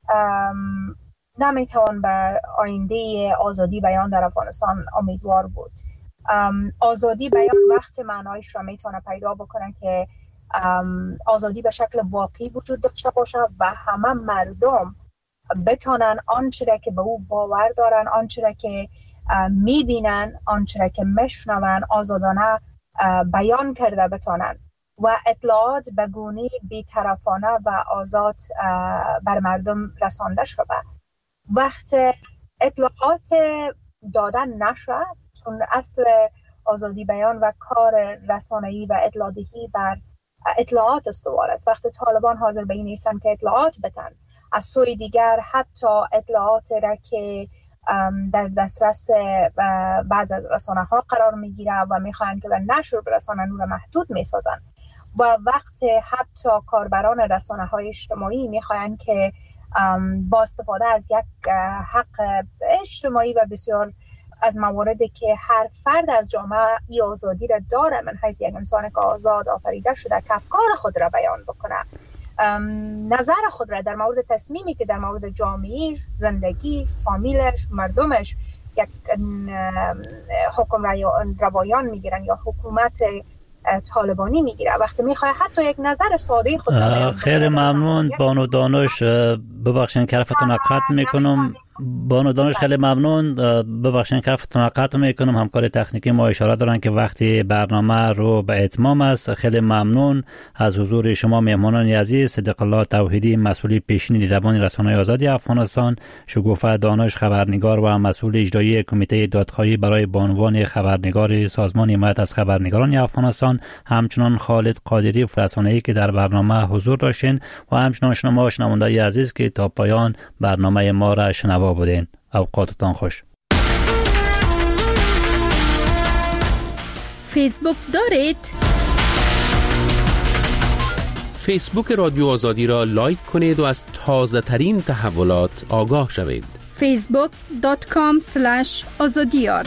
نمیتوان به آینده آزادی بیان در افغانستان امیدوار بود. آزادی بیان وقت معنایش را میتونه پیدا بکنه که آزادی به شکل واقعی وجود داشته باشه و همه مردم بتونن آنچه که به او باور دارن، آنچه که میبینن، آنچه که میشنون آزادانه بیان کرده بتونن و اطلاعات به گونه بی‌طرفانه و آزاد بر مردم رسانده شود. وقت اطلاعات دادن نشد، چون اصل آزادی بیان و کار رسانه‌ای و اطلاعاتی بر اطلاعات استوار است. وقتی طالبان حاضر به این نیستن که اطلاعات بدن، از سوی دیگر حتی اطلاعات را که در دسترس بعض از رسانه ها قرار میگیره و میخواهند که به نشر برسانن اون را محدود میسازن و وقت حتی کاربران رسانه های اجتماعی میخواهند که با استفاده از یک حق اجتماعی و بسیار از مواردی که هر فرد از جامعه ای آزادی را داره، من حیث یک انسان که آزاد آفریده شده که افکار خود را بیان بکنه، نظر خود را در مورد تصمیمی که در مورد جامعه، زندگی، فامیلش، مردمش یک حکم روایان میگیرن یا حکومت طالبانی میگیره، وقتی میخواه حتی یک نظر ساده خود را بیان. خیلی ممنون بانو دانش، ببخشید که حرفتون را قطع میکنم. بانو دانش خیلی ممنون، ببخشید که حرفتون را قطع میکنم. همکار تکنیکی ما اشاره دارن که وقتی برنامه رو به اتمام است. خیلی ممنون از حضور شما مهمانان عزیز. صدیق الله توحیدی، مسئول پیشین دیدبان رسانه‌های آزادی افغانستان، شگوفه دانش، خبرنگار و مسئول اجرایی کمیته دادخواهی برای بانوان خبرنگار سازمان حمایت از خبرنگاران افغانستان، همچنان خالد قادری، رسانه‌ای که در برنامه حضور داشتین و همچنان شما شنوندگان عزیز که تا پایان برنامه ما را شنوا بودین. اوقاتتان خوش. فیسبوک دارید؟ فیسبوک رادیو آزادی را لایک کنید و از تازه ترین تحولات آگاه شوید. فیسبوک دات کام اسلش آزادیار.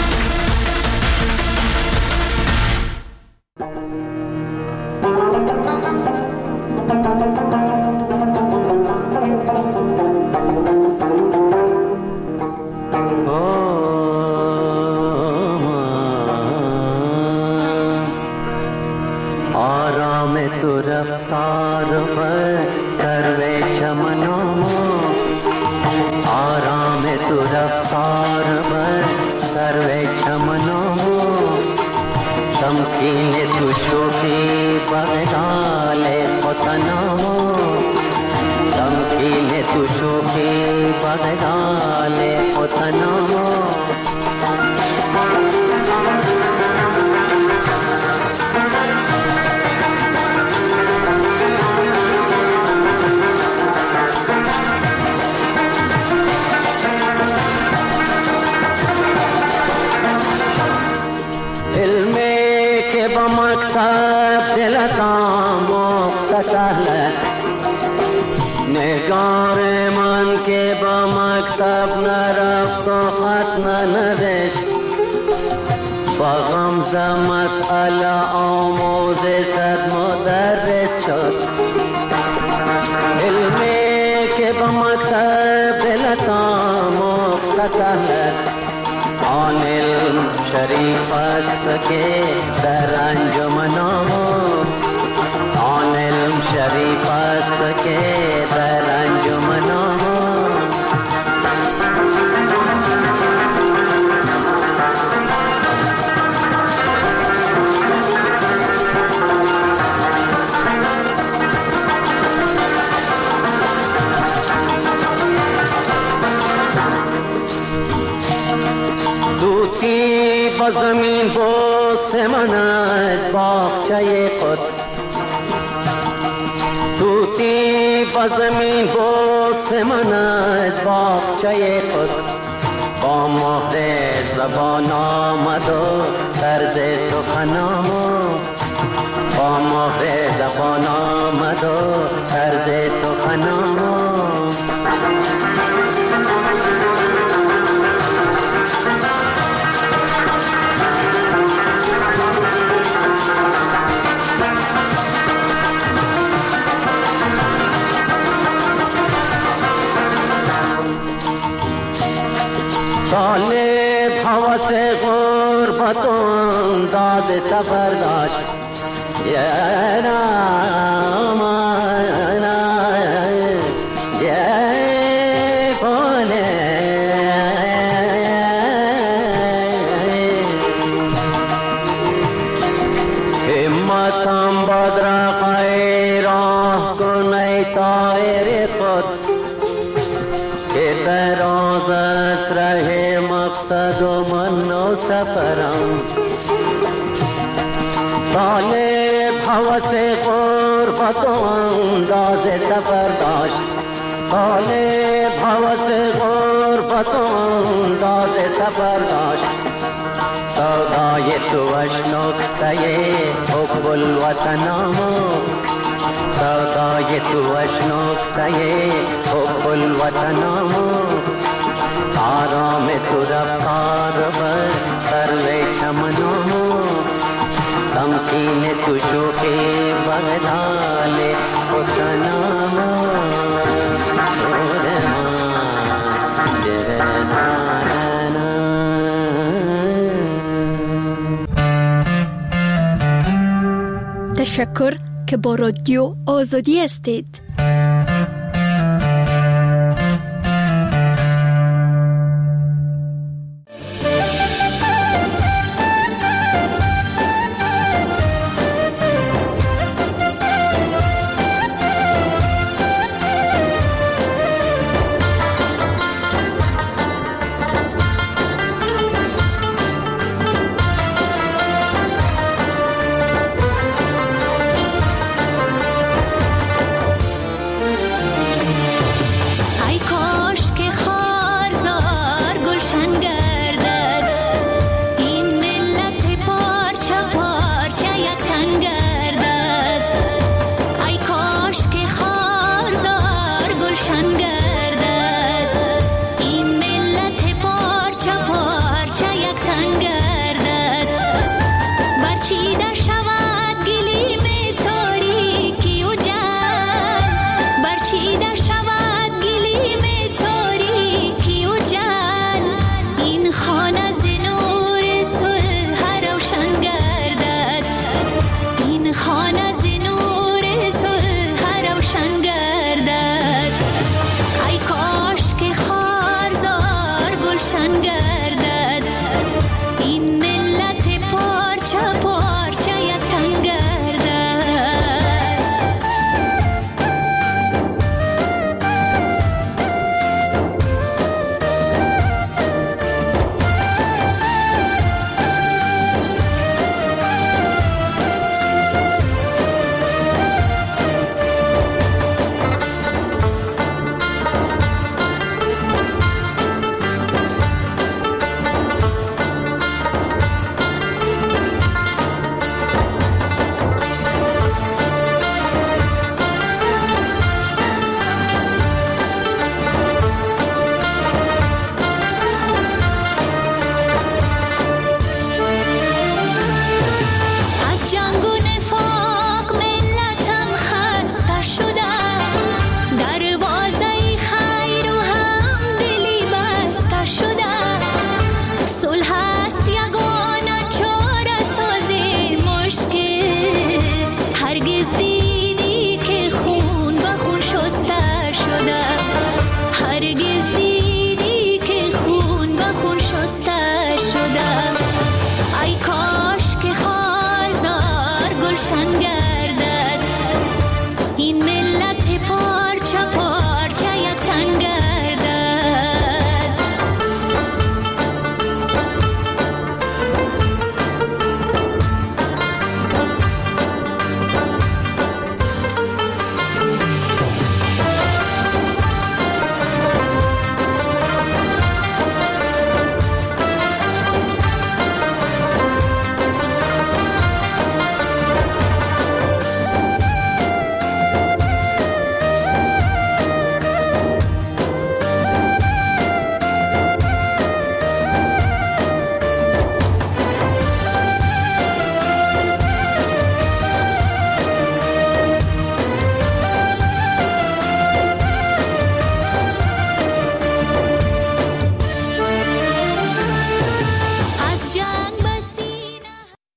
نگار من که با مکتب نرفت و خط ننوشت، با غمزه مسئله آموز صد مدرس شد. علمی که با مکتب دلتا مختصر است، آن علم شریف است که در انجمن آموز، آن علم شریف است که در انجمن آموز. با زمین بوسه من از باغچه قدس، توتی با زمین بوسه من از باغچه قدس، با مهر زبان آمد و طرز سخنام، با مهر زبان آمد و طرز سخنام. طالب حواس غربت و داد سفر داشت، یه نام یه کنه همتم باد رقای راه کنه طایر قدس، که دراز است ره مقصد و من و سفرم. طالب حوث غربت و انداز سفر داشت، طالب حوث غربت و انداز سفر داشت، سودای توش نکته حب الوطنم، سودای توش نکته حب الوطنم، آرام تو رفتار بر سروی چمنم، تمکین تو شوخی بغدال خودنام. تشکر که با رادیو آزادی هستید.